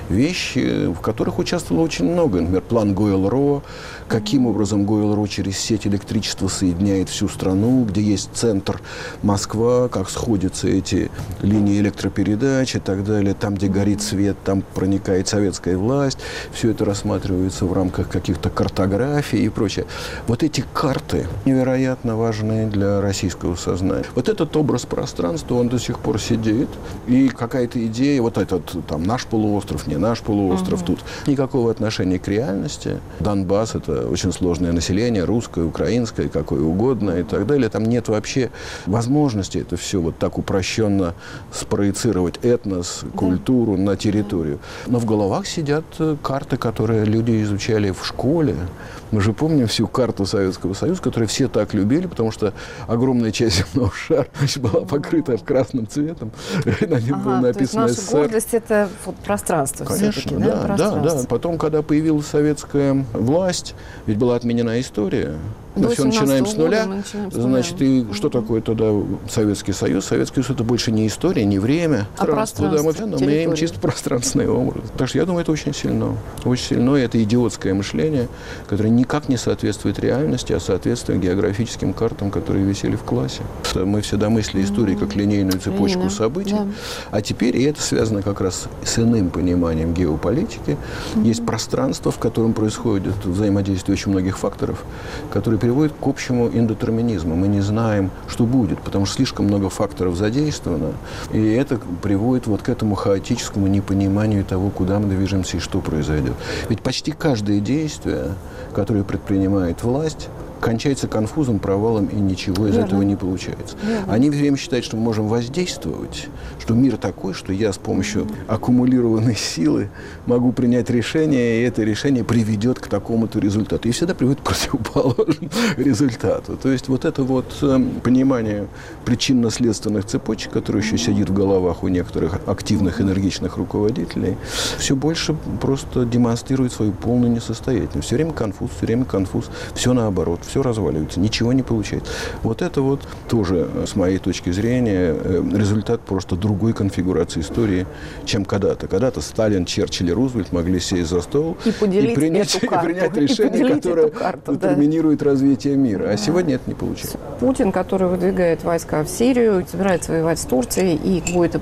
вещи, в которых участвовало очень много. Например, план Гойл-Ро, каким образом Гойл-Ро через сеть электричества соединяет всю страну, где есть центр Москва, как сходятся эти линии электропередач и так далее. Там, где горит свет, там проникает советская власть. Все это рассматривается в рамках каких-то картографий и прочее. Вот эти карты невероятно важны для российского сознания. Вот этот образ пространства, он до сих пор сидит. И какая-то идея, вот этот там наш полуостров, не наш полуостров, тут никакого отношения к реальности. Донбасс — это очень сложное население, русское, украинское, какое угодно и так далее. Там нет вообще возможности это все вот так упрощенно спроецировать этнос, культуру на территорию. Но в головах сидят карты, которые люди изучали в школе. Мы же помним всю карту Советского Союза, которую все так любили, потому что огромная часть земного шара была покрыта красным цветом. На нем было написано СССР. Наша гордость — это вот пространство. Конечно, да. Потом, когда появилась советская власть, ведь была отменена история. Мы все начинаем с нуля. Значит, и что такое тогда Советский Союз? Советский Союз — это больше не история, не время. А пространство. Да, мы имеем чисто пространственный образ. Так что я думаю, это очень сильно. Очень сильно. И это идиотское мышление, которое никак не соответствует реальности, а соответствует географическим картам, которые висели в классе. Мы всегда мыслили историю как линейную цепочку событий. А теперь, и это связано как раз с иным пониманием геополитики, есть пространство, в котором происходит взаимодействие очень многих факторов, которые приводит к общему индетерминизму. Мы не знаем, что будет, потому что слишком много факторов задействовано, и это приводит вот к этому хаотическому непониманию того, куда мы движемся и что произойдет. Ведь почти каждое действие, которое предпринимает власть, кончается конфузом, провалом, и ничего из этого не получается. Они все время считают, что мы можем воздействовать, что мир такой, что я с помощью аккумулированной силы могу принять решение, и это решение приведет к такому-то результату. И всегда приводит к противоположному результату. То есть вот это вот понимание причинно-следственных цепочек, которые еще сидит в головах у некоторых активных, энергичных руководителей, все больше просто демонстрирует свою полную несостоятельность. Все время конфуз, все наоборот. Все разваливается, ничего не получается. Вот это вот тоже, с моей точки зрения, результат просто другой конфигурации истории, чем когда-то. Когда-то Сталин, Черчилль и Рузвельт могли сесть за стол и принять решение, которое детерминирует развитие мира. А сегодня это не получается. Путин, который выдвигает войска в Сирию, собирается воевать с Турцией и будет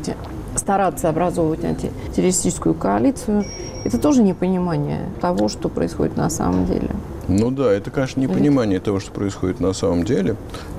стараться образовывать антитеррористическую коалицию, это тоже непонимание того, что происходит на самом деле. Ну да, это, конечно, непонимание того, что происходит на самом деле.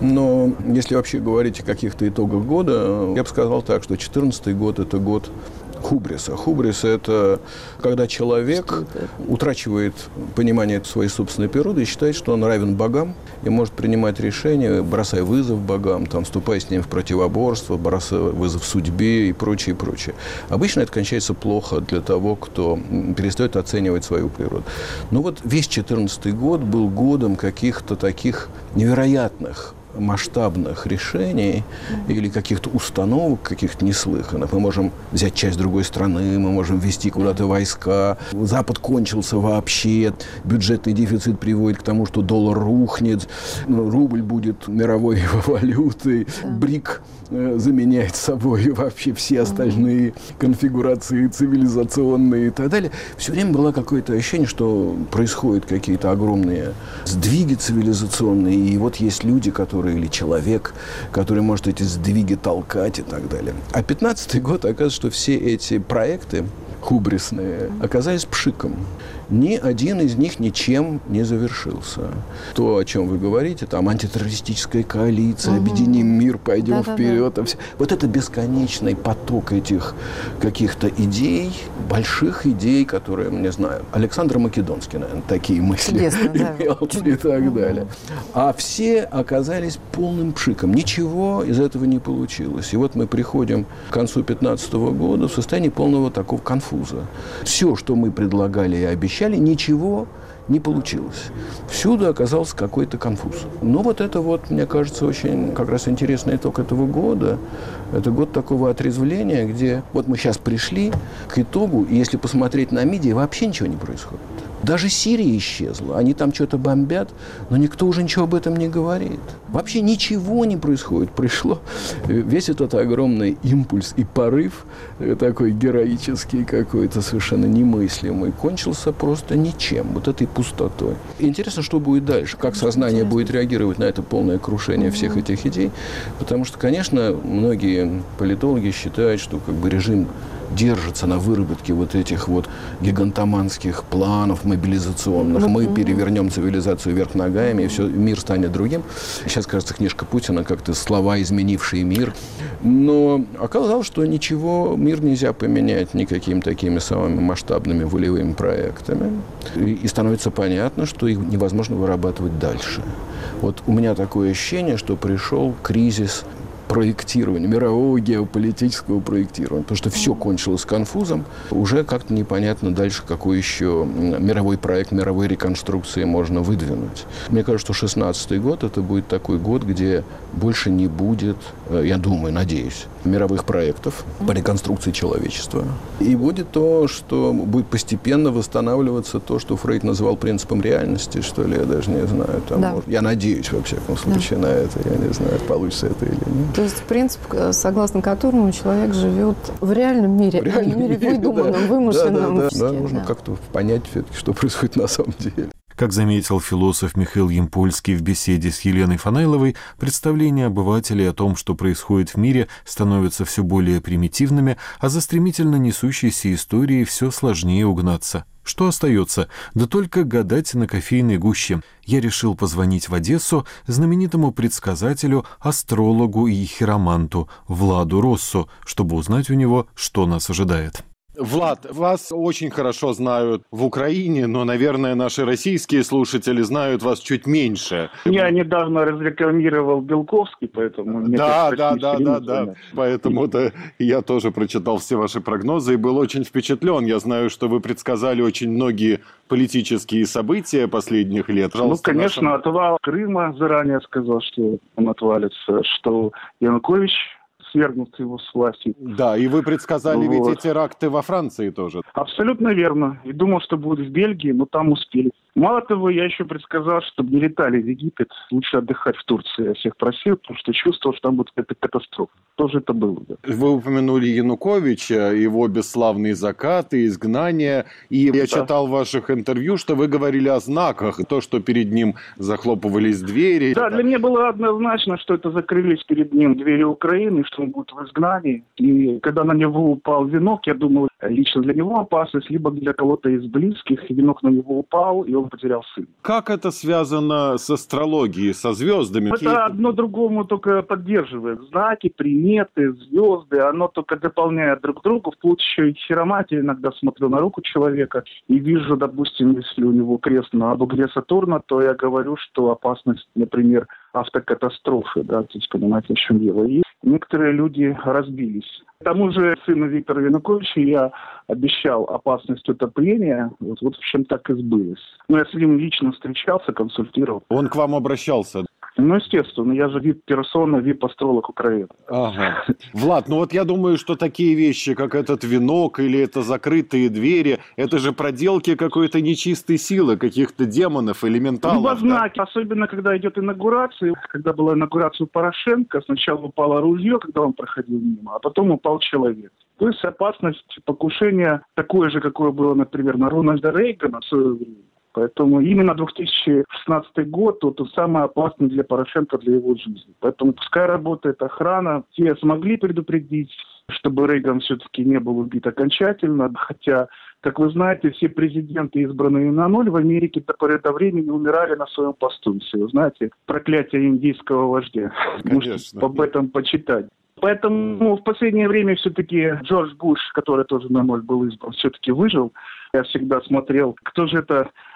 Но если вообще говорить о каких-то итогах года, я бы сказал так, что 2014 год – это год хубриса. Хубрис – это когда человек утрачивает понимание своей собственной природы и считает, что он равен богам и может принимать решения, бросая вызов богам, там, вступая с ним в противоборство, бросая вызов судьбе и прочее, прочее. Обычно это кончается плохо для того, кто перестает оценивать свою природу. Но вот весь 2014 год был годом каких-то таких невероятных масштабных решений или каких-то установок, каких-то неслыханных. Мы можем взять часть другой страны, мы можем ввести куда-то войска. Запад кончился вообще, бюджетный дефицит приводит к тому, что доллар рухнет, рубль будет мировой валютой, БРИК заменяет собой вообще все остальные конфигурации цивилизационные и так далее. Все время было какое-то ощущение, что происходят какие-то огромные сдвиги цивилизационные, и вот есть люди, или человек, который может эти сдвиги толкать и так далее. А 2015 год, оказывается, что все эти проекты хубрисные оказались пшиком. Ни один из них ничем не завершился. То, о чем вы говорите, там антитеррористическая коалиция, объединим мир, пойдем вперед. Вот это бесконечный поток этих каких-то идей, больших идей, которые, не знаю, Александр Македонский, наверное, такие мысли имел и так далее. А все оказались полным пшиком. Ничего из этого не получилось. И вот мы приходим к концу 2015 года в состоянии полного такого конфуза. Все, что мы предлагали и обещали, ничего Не получилось. Всюду оказался какой-то конфуз. Но вот это вот, мне кажется, очень как раз интересный итог этого года. Это год такого отрезвления, где вот мы сейчас пришли к итогу, и если посмотреть на медиа, вообще ничего не происходит. Даже Сирия исчезла. Они там что-то бомбят, но никто уже ничего об этом не говорит. Вообще ничего не происходит. Пришло весь этот огромный импульс и порыв, такой героический какой-то, совершенно немыслимый, кончился просто ничем, вот этой пустотой. Интересно, что будет дальше, как сознание будет реагировать на это полное крушение всех этих идей. Потому что, конечно, многие политологи считают, что как бы режим держится на выработке вот этих вот гигантоманских планов мобилизационных. Мы перевернем цивилизацию вверх ногами, и все, мир станет другим. Сейчас, кажется, книжка Путина как-то слова, изменившие мир. Но оказалось, что ничего, мир нельзя поменять никакими такими самыми масштабными волевыми проектами. И становится понятно, что их невозможно вырабатывать дальше. Вот у меня такое ощущение, что пришел кризис проектирования, мирового геополитического проектирования. Потому что все кончилось конфузом. Уже как-то непонятно дальше, какой еще мировой проект, мировой реконструкции можно выдвинуть. Мне кажется, что 2016 год это будет такой год, где больше не будет, я думаю, надеюсь, мировых проектов по реконструкции человечества. И будет то, что будет постепенно восстанавливаться то, что Фрейд называл принципом реальности, что ли, я даже не знаю. Там, да. Я надеюсь, во всяком случае, на это. Я не знаю, получится это или нет. То есть принцип, согласно которому человек живет в реальном мире, а не в мире выдуманном, вымышленном. Да, нужно как-то понять, что происходит на самом деле. Как заметил философ Михаил Ямпольский в беседе с Еленой Фанайловой, представления обывателей о том, что происходит в мире, становятся все более примитивными, а за стремительно несущейся историей все сложнее угнаться. Что остается? Да только гадать на кофейной гуще. Я решил позвонить в Одессу знаменитому предсказателю, астрологу и хироманту Владу Россу, чтобы узнать у него, что нас ожидает. Влад, вас очень хорошо знают в Украине, но, наверное, наши российские слушатели знают вас чуть меньше. Я недавно разрекламировал Белковский, поэтому... Да. Поэтому-то я тоже прочитал все ваши прогнозы и был очень впечатлен. Я знаю, что вы предсказали очень многие политические события последних лет. Пожалуйста, конечно, отвал Крыма заранее сказал, что он отвалится, что Янукович свергнут его с власти. Да, и вы предсказали ведь и теракты во Франции тоже. Абсолютно верно. И думал, что будет в Бельгии, но там успели. Мало того, я еще предсказал, чтобы не летали в Египет, лучше отдыхать в Турции. Я всех просил, потому что чувствовал, что там будет какая-то катастрофа. Тоже это было. Да. Вы упомянули Януковича, его бесславные закаты, изгнания. И я читал в ваших интервью, что вы говорили о знаках. То, что перед ним захлопывались двери. Да, для меня было однозначно, что это закрылись перед ним двери Украины, что он будет в изгнании. И когда на него упал венок, я думал, лично для него опасность, либо для кого-то из близких. И венок на него упал, и он потерял сына. Как это связано с астрологией, со звездами? Это одно другому только поддерживает. Знаки, приметы, звезды, оно только дополняет друг друга. Вплоть еще и хиромантия. Иногда смотрю на руку человека и вижу, допустим, если у него крест на бугре Сатурна, то я говорю, что опасность, например, автокатастрофы, да, то есть понимаете, о чем дело. И некоторые люди разбились. К тому же сыну Виктора Януковича я обещал опасность утопления. Вот в общем, так и сбылось. Но я с ним лично встречался, консультировал. Он к вам обращался? Ну, естественно, я же вип-персона, вип-астролог Украины. Ага. Влад, ну вот я думаю, что такие вещи, как этот венок или это закрытые двери, это же проделки какой-то нечистой силы, каких-то демонов, элементалов. Либо знаки, да? Особенно когда идет инаугурация. Когда была инаугурация Порошенко, сначала упало ружье, когда он проходил мимо, а потом упал человек. То есть опасность покушения такое же, какое было, например, на Рональда Рейгана в свое время. Поэтому именно 2016 год это самый опасный для Порошенко, для его жизни. Поэтому пускай работает охрана. Те смогли предупредить, чтобы Рейган все-таки не был убит окончательно. Хотя, как вы знаете, все президенты, избранные на ноль в Америке до поры до времени умирали на своем посту. Если вы знаете, проклятие индийского вождя. Можете об этом почитать. Поэтому в последнее время все-таки Джордж Буш, который тоже на ноль был избран, все-таки выжил. Я всегда смотрел, кто же это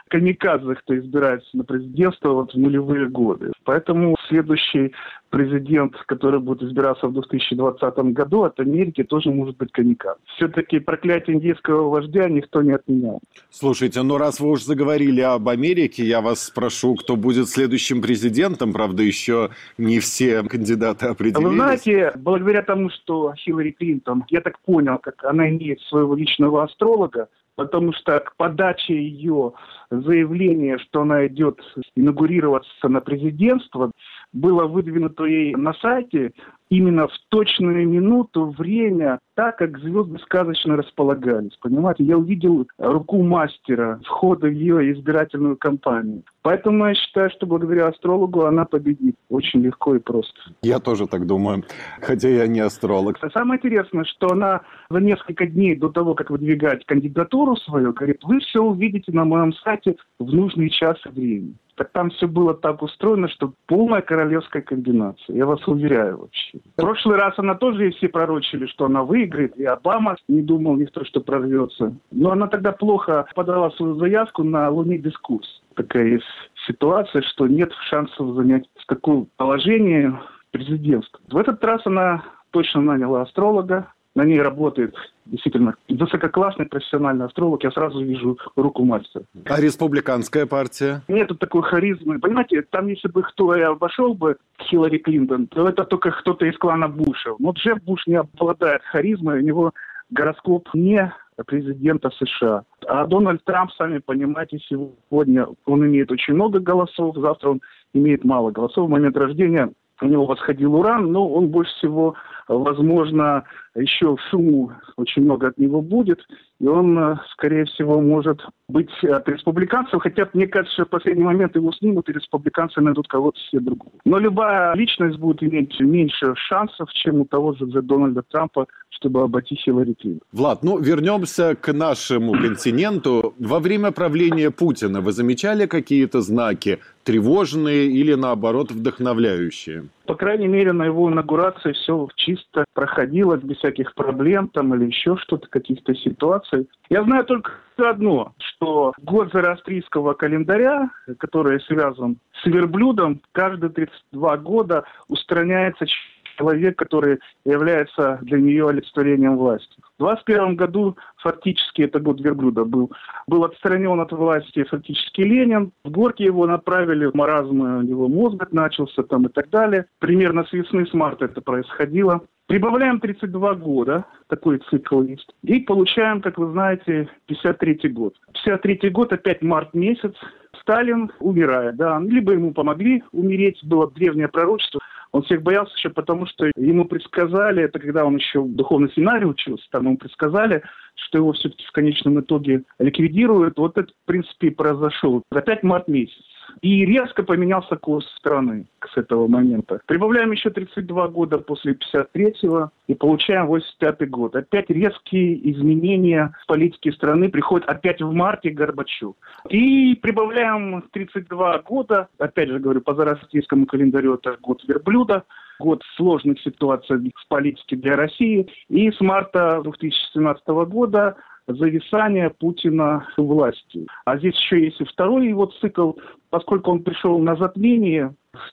камикадзе, кто избирается на президентство вот в нулевые годы. Поэтому следующий президент, который будет избираться в 2020 году от Америки, тоже может быть камикадзе. Все-таки проклятие индейского вождя никто не отменял. Слушайте, ну раз вы уж заговорили об Америке, я вас спрошу, кто будет следующим президентом. Правда, еще не все кандидаты определились. Вы знаете, благодаря тому, что Хиллари Клинтон, я так понял, как она имеет своего личного астролога, потому что к подаче ее заявления, что она идет инаугурироваться на президентство, было выдвинуто ей на сайте именно в точную минуту, время, так, как звезды сказочно располагались. Понимаете, я увидел руку мастера входа в ее избирательную кампанию. Поэтому я считаю, что благодаря астрологу она победит. Очень легко и просто. Я тоже так думаю, хотя я не астролог. Самое интересное, что она за несколько дней до того, как выдвигать кандидатуру свою, говорит, вы все увидите на моем сайте в нужный час и время. Так там все было так устроено, что полная королевская комбинация. Я вас уверяю вообще. В прошлый раз она тоже все пророчили, что она выиграет. И Обама не думал никто, что прорвется. Но она тогда плохо подала свою заявку на Луне дискурс. Такая есть ситуация, что нет шансов занять такое положение президентства. В этот раз она точно наняла астролога. На ней работает действительно высококлассный профессиональный астролог. Я сразу вижу руку мастера. А республиканская партия? Нету такой харизмы. Понимаете, там если бы кто и обошел бы Хиллари Клинтон, то это только кто-то из клана Буша. Но Джеб Буш не обладает харизмой, у него гороскоп не президента США. А Дональд Трамп, сами понимаете, сегодня он имеет очень много голосов, завтра он имеет мало голосов. В момент рождения у него восходил Уран, но он больше всего, возможно, еще шуму очень много от него будет, и он, скорее всего, может быть от республиканцев, хотя, мне кажется, что в последний момент его снимут, и республиканцы найдут кого-то себе другого. Но любая личность будет иметь меньше шансов, чем у того же Дональда Трампа, чтобы обойти Хиллари Клинтон. Влад, ну вернемся к нашему континенту. Во время правления Путина вы замечали какие-то знаки тревожные или, наоборот, вдохновляющие? По крайней мере, на его инаугурации все чисто проходило, без всяких проблем там или еще что-то, каких-то ситуаций. Я знаю только одно, что год зороастрийского календаря, который связан с верблюдом, каждые 32 года устраняется человек, который является для нее олицетворением власти. В 2021 году фактически, это год верблюда был отстранен от власти фактически Ленин. В горке его направили в маразм, у него мозг начался там и так далее. Примерно с весны, с марта это происходило. Прибавляем 32 года, такой цикл есть, и получаем, как вы знаете, 53 год. 53 год, опять март месяц, Сталин умирает, да, либо ему помогли умереть, было древнее пророчество. Он всех боялся еще потому, что ему предсказали, это когда он еще в духовной семинарии учился, там ему предсказали, что его все-таки в конечном итоге ликвидируют. Вот это, в принципе, и произошло. Опять март месяц. И резко поменялся курс страны с этого момента. Прибавляем еще 32 года после 53-го и получаем 85-й год. Опять резкие изменения в политике страны приходят опять в марте Горбачев. И прибавляем 32 года, опять же говорю, по зороастрийскому календарю это год верблюда, год сложных ситуаций в политике для России. И с марта 2017 года зависание Путина у власти. А здесь еще есть и второй его цикл, поскольку он пришел на затмение в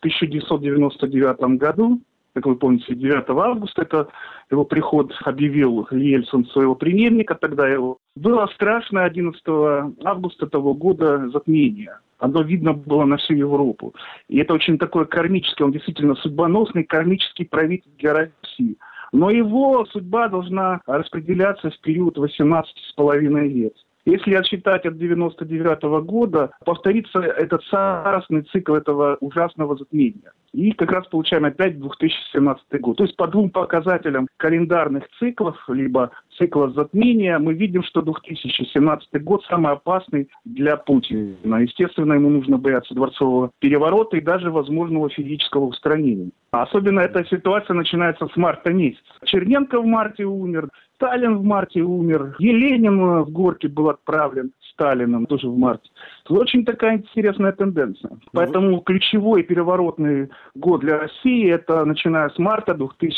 1999 году, как вы помните, 9 августа, это его приход объявил Ельцин своего преемника, тогда его. Было страшное 11 августа того года затмение. Оно видно было на всю Европу. И это очень такой кармический, он действительно судьбоносный кармический правитель для России. Но его судьба должна распределяться в период 18,5 лет. Если отсчитать от 1999 года, повторится этот царственный цикл этого ужасного затмения. И как раз получаем опять 2017 год. То есть по двум показателям календарных циклов, либо цикла затмения, мы видим, что 2017 год самый опасный для Путина. Естественно, ему нужно бояться дворцового переворота и даже возможного физического устранения. Особенно эта ситуация начинается с марта месяца. Черненко в марте умер, Сталин в марте умер, Ленин в горке был отправлен. Сталином, тоже в марте. Очень такая интересная тенденция. Поэтому ключевой переворотный год для России, это начиная с марта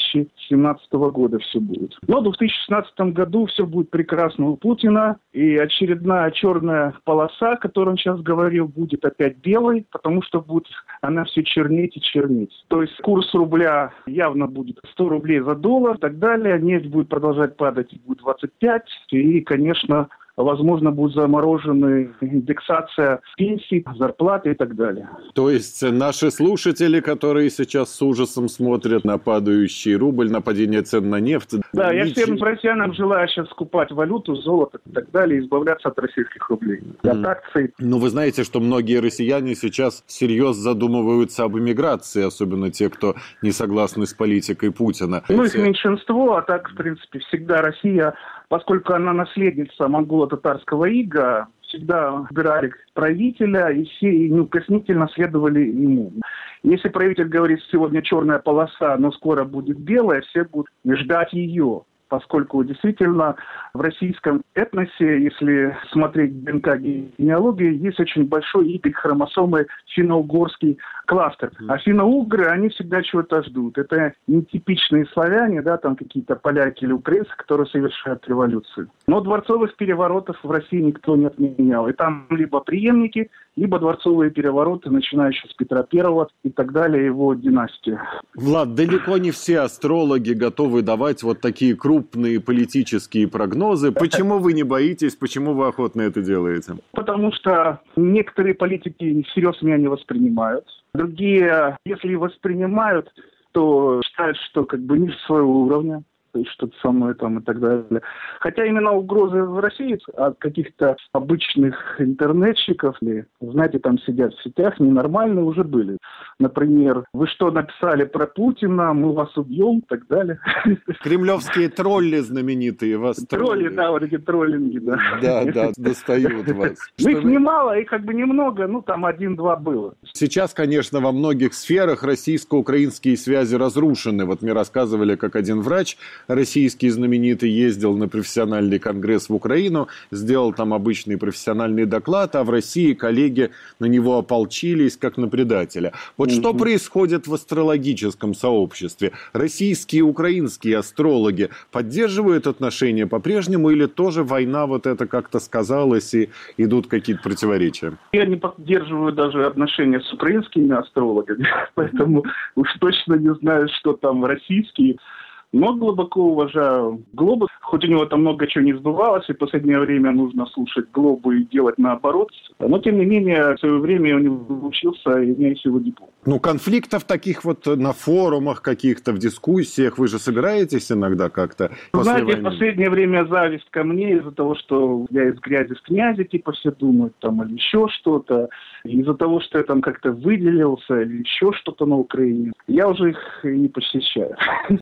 2017 года все будет. Но в 2016 году все будет прекрасно у Путина, и очередная черная полоса, о которой он сейчас говорил, будет опять белой, потому что будет она все чернеть и чернеть. То есть курс рубля явно будет 100 рублей за доллар и так далее, нефть будет продолжать падать, будет 25, и, конечно, возможно, будет заморожена индексация пенсий, зарплаты и так далее. То есть наши слушатели, которые сейчас с ужасом смотрят на падающий рубль, на падение цен на нефть... Да, я всем россиянам желаю сейчас скупать валюту, золото и так далее, и избавляться от российских рублей, от акций. Ну, вы знаете, что многие россияне сейчас всерьез задумываются об эмиграции, особенно те, кто не согласны с политикой Путина. Ну, их меньшинство, а так, в принципе, всегда Россия, поскольку она наследница монголо-татарского ига, всегда выбирали правителя, и все неукоснительно следовали ему. Если правитель говорит, сегодня черная полоса, но скоро будет белая, все будут ждать ее. Поскольку действительно в российском этносе, если смотреть ДНК генеалогии, есть очень большой Y-хромосомы финно-угорский кластер. А финно-угры, они всегда чего-то ждут. Это нетипичные славяне, да, там какие-то поляки или украинцы, которые совершают революцию. Но дворцовых переворотов в России никто не отменял. И там либо преемники, либо дворцовые перевороты, начинающие с Петра I и так далее, его династии. Влад, далеко не все астрологи готовы давать вот такие крупные политические прогнозы. Почему вы не боитесь, почему вы охотно это делаете? Потому что некоторые политики всерьез меня не воспринимают. Другие, если воспринимают, то считают, что как бы ниже своего уровня. То есть что-то со мной там и так далее. Хотя именно угрозы в России от каких-то обычных интернетчиков, знаете, там сидят в сетях, ненормальные уже были. Например, вы что написали про Путина, мы вас убьем и так далее. Кремлевские тролли знаменитые вас тролли, да, вот эти троллинги, да. Да, достают вас. Их немало, их как бы немного, ну там 1-2 было. Сейчас, конечно, во многих сферах российско-украинские связи разрушены. Вот мне рассказывали, как один врач российский знаменитый ездил на профессиональный конгресс в Украину, сделал там обычный профессиональный доклад, а в России коллеги на него ополчились, как на предателя. Вот что происходит в астрологическом сообществе? Российские и украинские астрологи поддерживают отношения по-прежнему или тоже война вот это как-то сказалась и идут какие-то противоречия? Я не поддерживаю даже отношения с украинскими астрологами, поэтому уж точно не знаю, что там российские. Но глубоко уважаю Глобус, хоть у него там много чего не сбывалось, и в последнее время нужно слушать Глобу и делать наоборот. Но, тем не менее, в свое время он не учился, и у меня есть его диплом. Ну, конфликтов таких вот на форумах каких-то, в дискуссиях, вы же собираетесь иногда как-то? Знаете, в последнее время зависть ко мне из-за того, что я из грязи в князи, типа все думают, там, или еще что-то. Из-за того, что я там как-то выделился, или еще что-то на Украине. Я уже их не посещаю.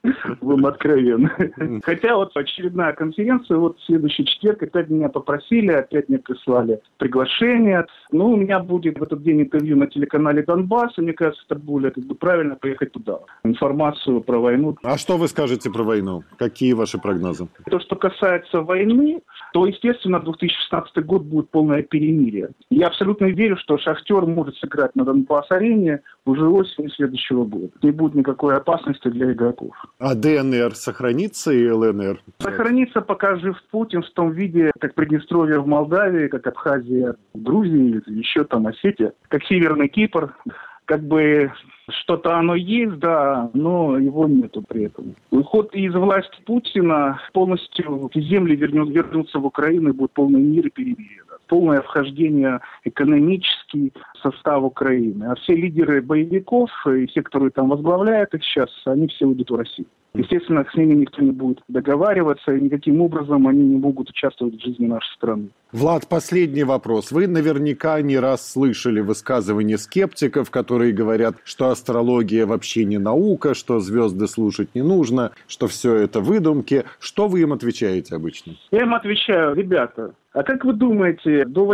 Откровенно. Хотя вот очередная конференция, вот в следующий четверг опять меня попросили, опять мне прислали приглашение. Ну, у меня будет в этот день интервью на телеканале «Донбасс», и мне кажется, это более как бы правильно поехать туда. Информацию про войну. А что вы скажете про войну? Какие ваши прогнозы? То, что касается войны, то, естественно, 2016 год будет полное перемирие. Я абсолютно верю, что «Шахтер» может сыграть на Донбасс-арене уже осенью следующего года. Не будет никакой опасности для игроков. А ДНР сохранится и ЛНР? Сохранится, пока жив Путин, в том виде, как Приднестровье в Молдавии, как Абхазия в Грузии, еще там Осетия, как Северный Кипр. Как бы что-то оно есть, да, но его нету при этом. Уход из власти Путина полностью земли вернутся в Украину, и будет полный мир и перемирие. Да. Полное вхождение экономический в состав Украины. А все лидеры боевиков и все, которые там возглавляют их сейчас, они все уйдут в Россию. Естественно, с ними никто не будет договариваться, и никаким образом они не могут участвовать в жизни нашей страны. Влад, последний вопрос. Вы наверняка не раз слышали высказывания скептиков, которые говорят, что астрология вообще не наука, что звезды слушать не нужно, что все это выдумки. Что вы им отвечаете обычно? Я им отвечаю: ребята, а как вы думаете, до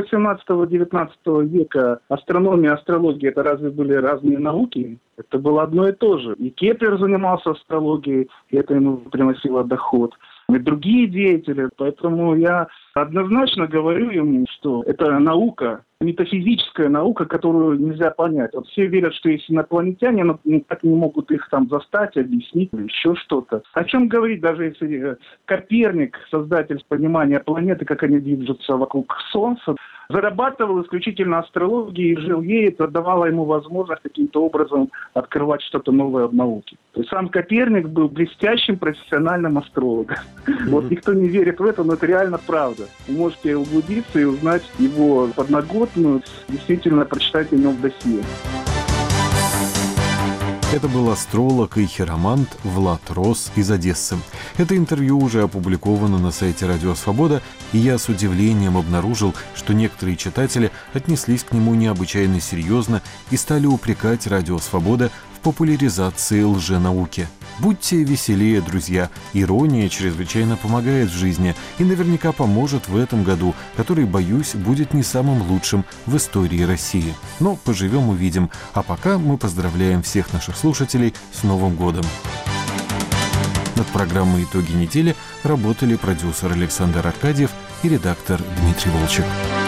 18-19 века астрономия и астрология — это разве были разные науки? Это было одно и то же. И Кеплер занимался астрологией, и это ему приносило доход. и другие деятели. Поэтому я однозначно говорю ему, что это наука, метафизическая наука, которую нельзя понять. Вот все верят, что есть инопланетяне, но так не могут их там застать, объяснить, еще что-то. О чем говорить, даже если Коперник, создатель понимания планеты, как они движутся вокруг Солнца, зарабатывал исключительно астрологией и жил ей, это давало ему возможность каким-то образом открывать что-то новое в науке. То есть сам Коперник был блестящим профессиональным астрологом. Вот никто не верит в это, но это реально правда. Вы можете углубиться и узнать его подноготную, действительно прочитать о нем в досье. Это был астролог и хиромант Влад Рос из Одессы. Это интервью уже опубликовано на сайте «Радио Свобода», и я с удивлением обнаружил, что некоторые читатели отнеслись к нему необычайно серьезно и стали упрекать «Радио Свобода» в популяризации лженауки. Будьте веселее, друзья. Ирония чрезвычайно помогает в жизни и наверняка поможет в этом году, который, боюсь, будет не самым лучшим в истории России. Но поживем — увидим. А пока мы поздравляем всех наших слушателей с Новым годом. Над программой «Итоги недели» работали продюсер Александр Аркадьев и редактор Дмитрий Волчек.